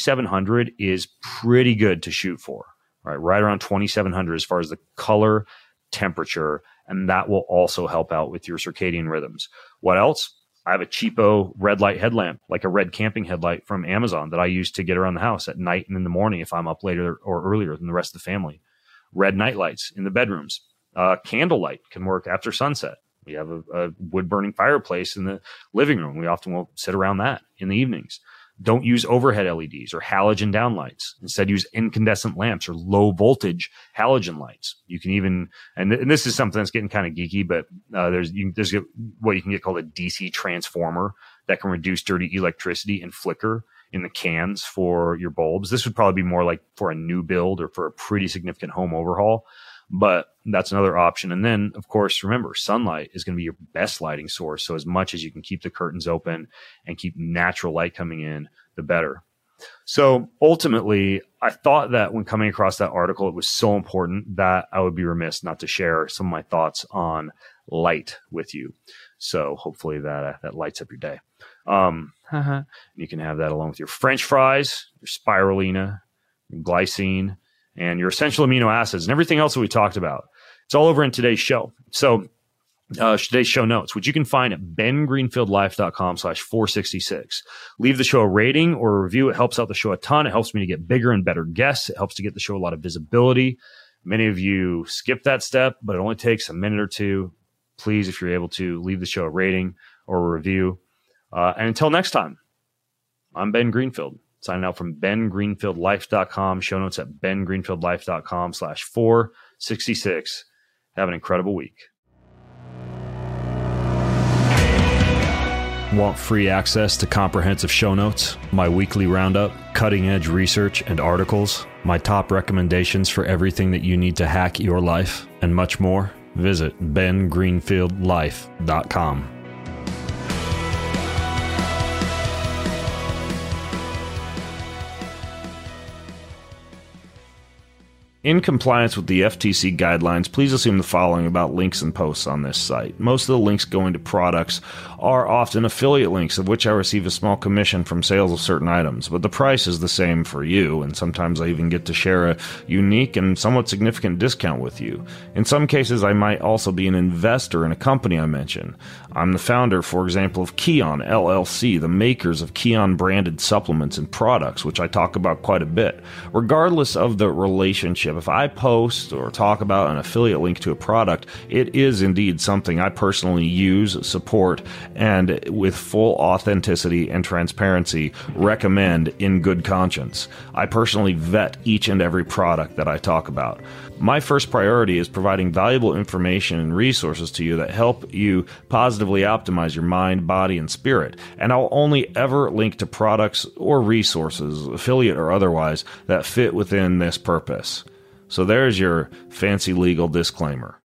Speaker 2: 2,700 is pretty good to shoot for, right around 2,700 as far as the color temperature, and that will also help out with your circadian rhythms. What else? I have a cheapo red light headlamp, like a red camping headlight from Amazon, that I use to get around the house at night and in the morning if I'm up later or earlier than the rest of the family. Red night lights in the bedrooms. Candlelight can work after sunset. We have a wood-burning fireplace in the living room. We often will sit around that in the evenings. Don't use overhead LEDs or halogen downlights. Instead, use incandescent lamps or low voltage halogen lights. You can even, and this is something that's getting kind of geeky, but there's what you can get called a DC transformer that can reduce dirty electricity and flicker in the cans for your bulbs. This would probably be more like for a new build or for a pretty significant home overhaul, but that's another option. And then, of course, remember, sunlight is going to be your best lighting source. So as much as you can keep the curtains open and keep natural light coming in, the better. So ultimately, I thought that when coming across that article, it was so important that I would be remiss not to share some of my thoughts on light with you. So hopefully that lights up your day. You can have that along with your French fries, your spirulina, your glycine, and your essential amino acids and everything else that we talked about. It's all over in today's show. So today's show notes, which you can find at bengreenfieldlife.com/466. Leave the show a rating or a review. It helps out the show a ton. It helps me to get bigger and better guests. It helps to get the show a lot of visibility. Many of you skip that step, but it only takes a minute or two. Please, if you're able to, leave the show a rating or a review. And until next time, I'm Ben Greenfield, signing out from bengreenfieldlife.com. Show notes at bengreenfieldlife.com/466. Have an incredible week. Want free access to comprehensive show notes, my weekly roundup, cutting-edge research and articles, my top recommendations for everything that you need to hack your life, and much more? Visit bengreenfieldlife.com. In compliance with the FTC guidelines, please assume the following about links and posts on this site. Most of the links going to products are often affiliate links, of which I receive a small commission from sales of certain items, but the price is the same for you, and sometimes I even get to share a unique and somewhat significant discount with you. In some cases, I might also be an investor in a company I mention. I'm the founder, for example, of Kion LLC, the makers of Kion branded supplements and products, which I talk about quite a bit. Regardless of the relationship, if I post or talk about an affiliate link to a product, it is indeed something I personally use, support,
Speaker 1: and with full authenticity and transparency, recommend in good conscience. I personally vet each and every product that I talk about. My first priority is providing valuable information and resources to you that help you positively optimize your mind, body, and spirit. And I'll only ever link to products or resources, affiliate or otherwise, that fit within this purpose. So there's your fancy legal disclaimer.